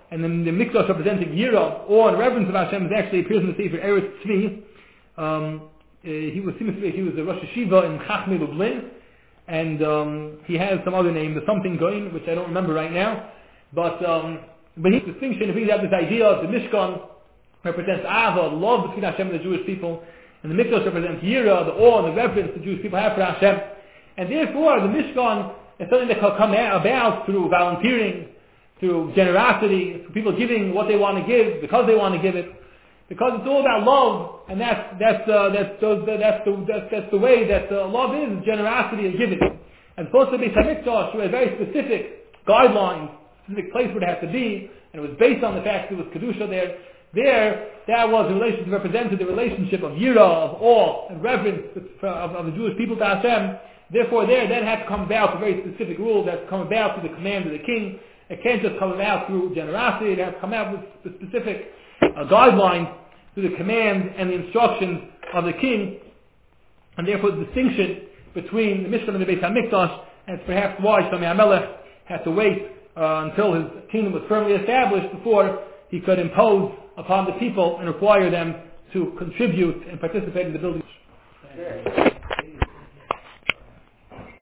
and then the Mikdash representing Yira, awe and reverence of Hashem, is actually appears in the Sefer Eretz Tzvi. He was the Rosh Yeshiva in Chachmei Lublin, and he has some other name, the something Goin, which I don't remember right now. But his distinction, if we have this idea of the Mishkan represents Ava, love between Hashem and the Jewish people, and the Mikdash represents Yira, the awe and the reverence the Jewish people have for Hashem. And therefore, the Mishkan is something that can come about through volunteering, through generosity, through people giving what they want to give because they want to give it, because it's all about love, and that's the way that love is, generosity and giving. And supposed to be Hamikdash, who had very specific guidelines, specific place where it had to be, and it was based on the fact that there was kedusha there. That was the relationship, represented the relationship of Yira, of awe and reverence of the Jewish people to Hashem. Therefore, that had to come about a very specific rule that had to come about through the command of the king. It can't just come about through generosity. It has to come out with the specific guidelines through the command and the instructions of the king. And therefore, the distinction between the Mishkan and the Beit HaMikdash, and it's perhaps why Shlomo HaMelech had to wait until his kingdom was firmly established before he could impose upon the people and require them to contribute and participate in the building.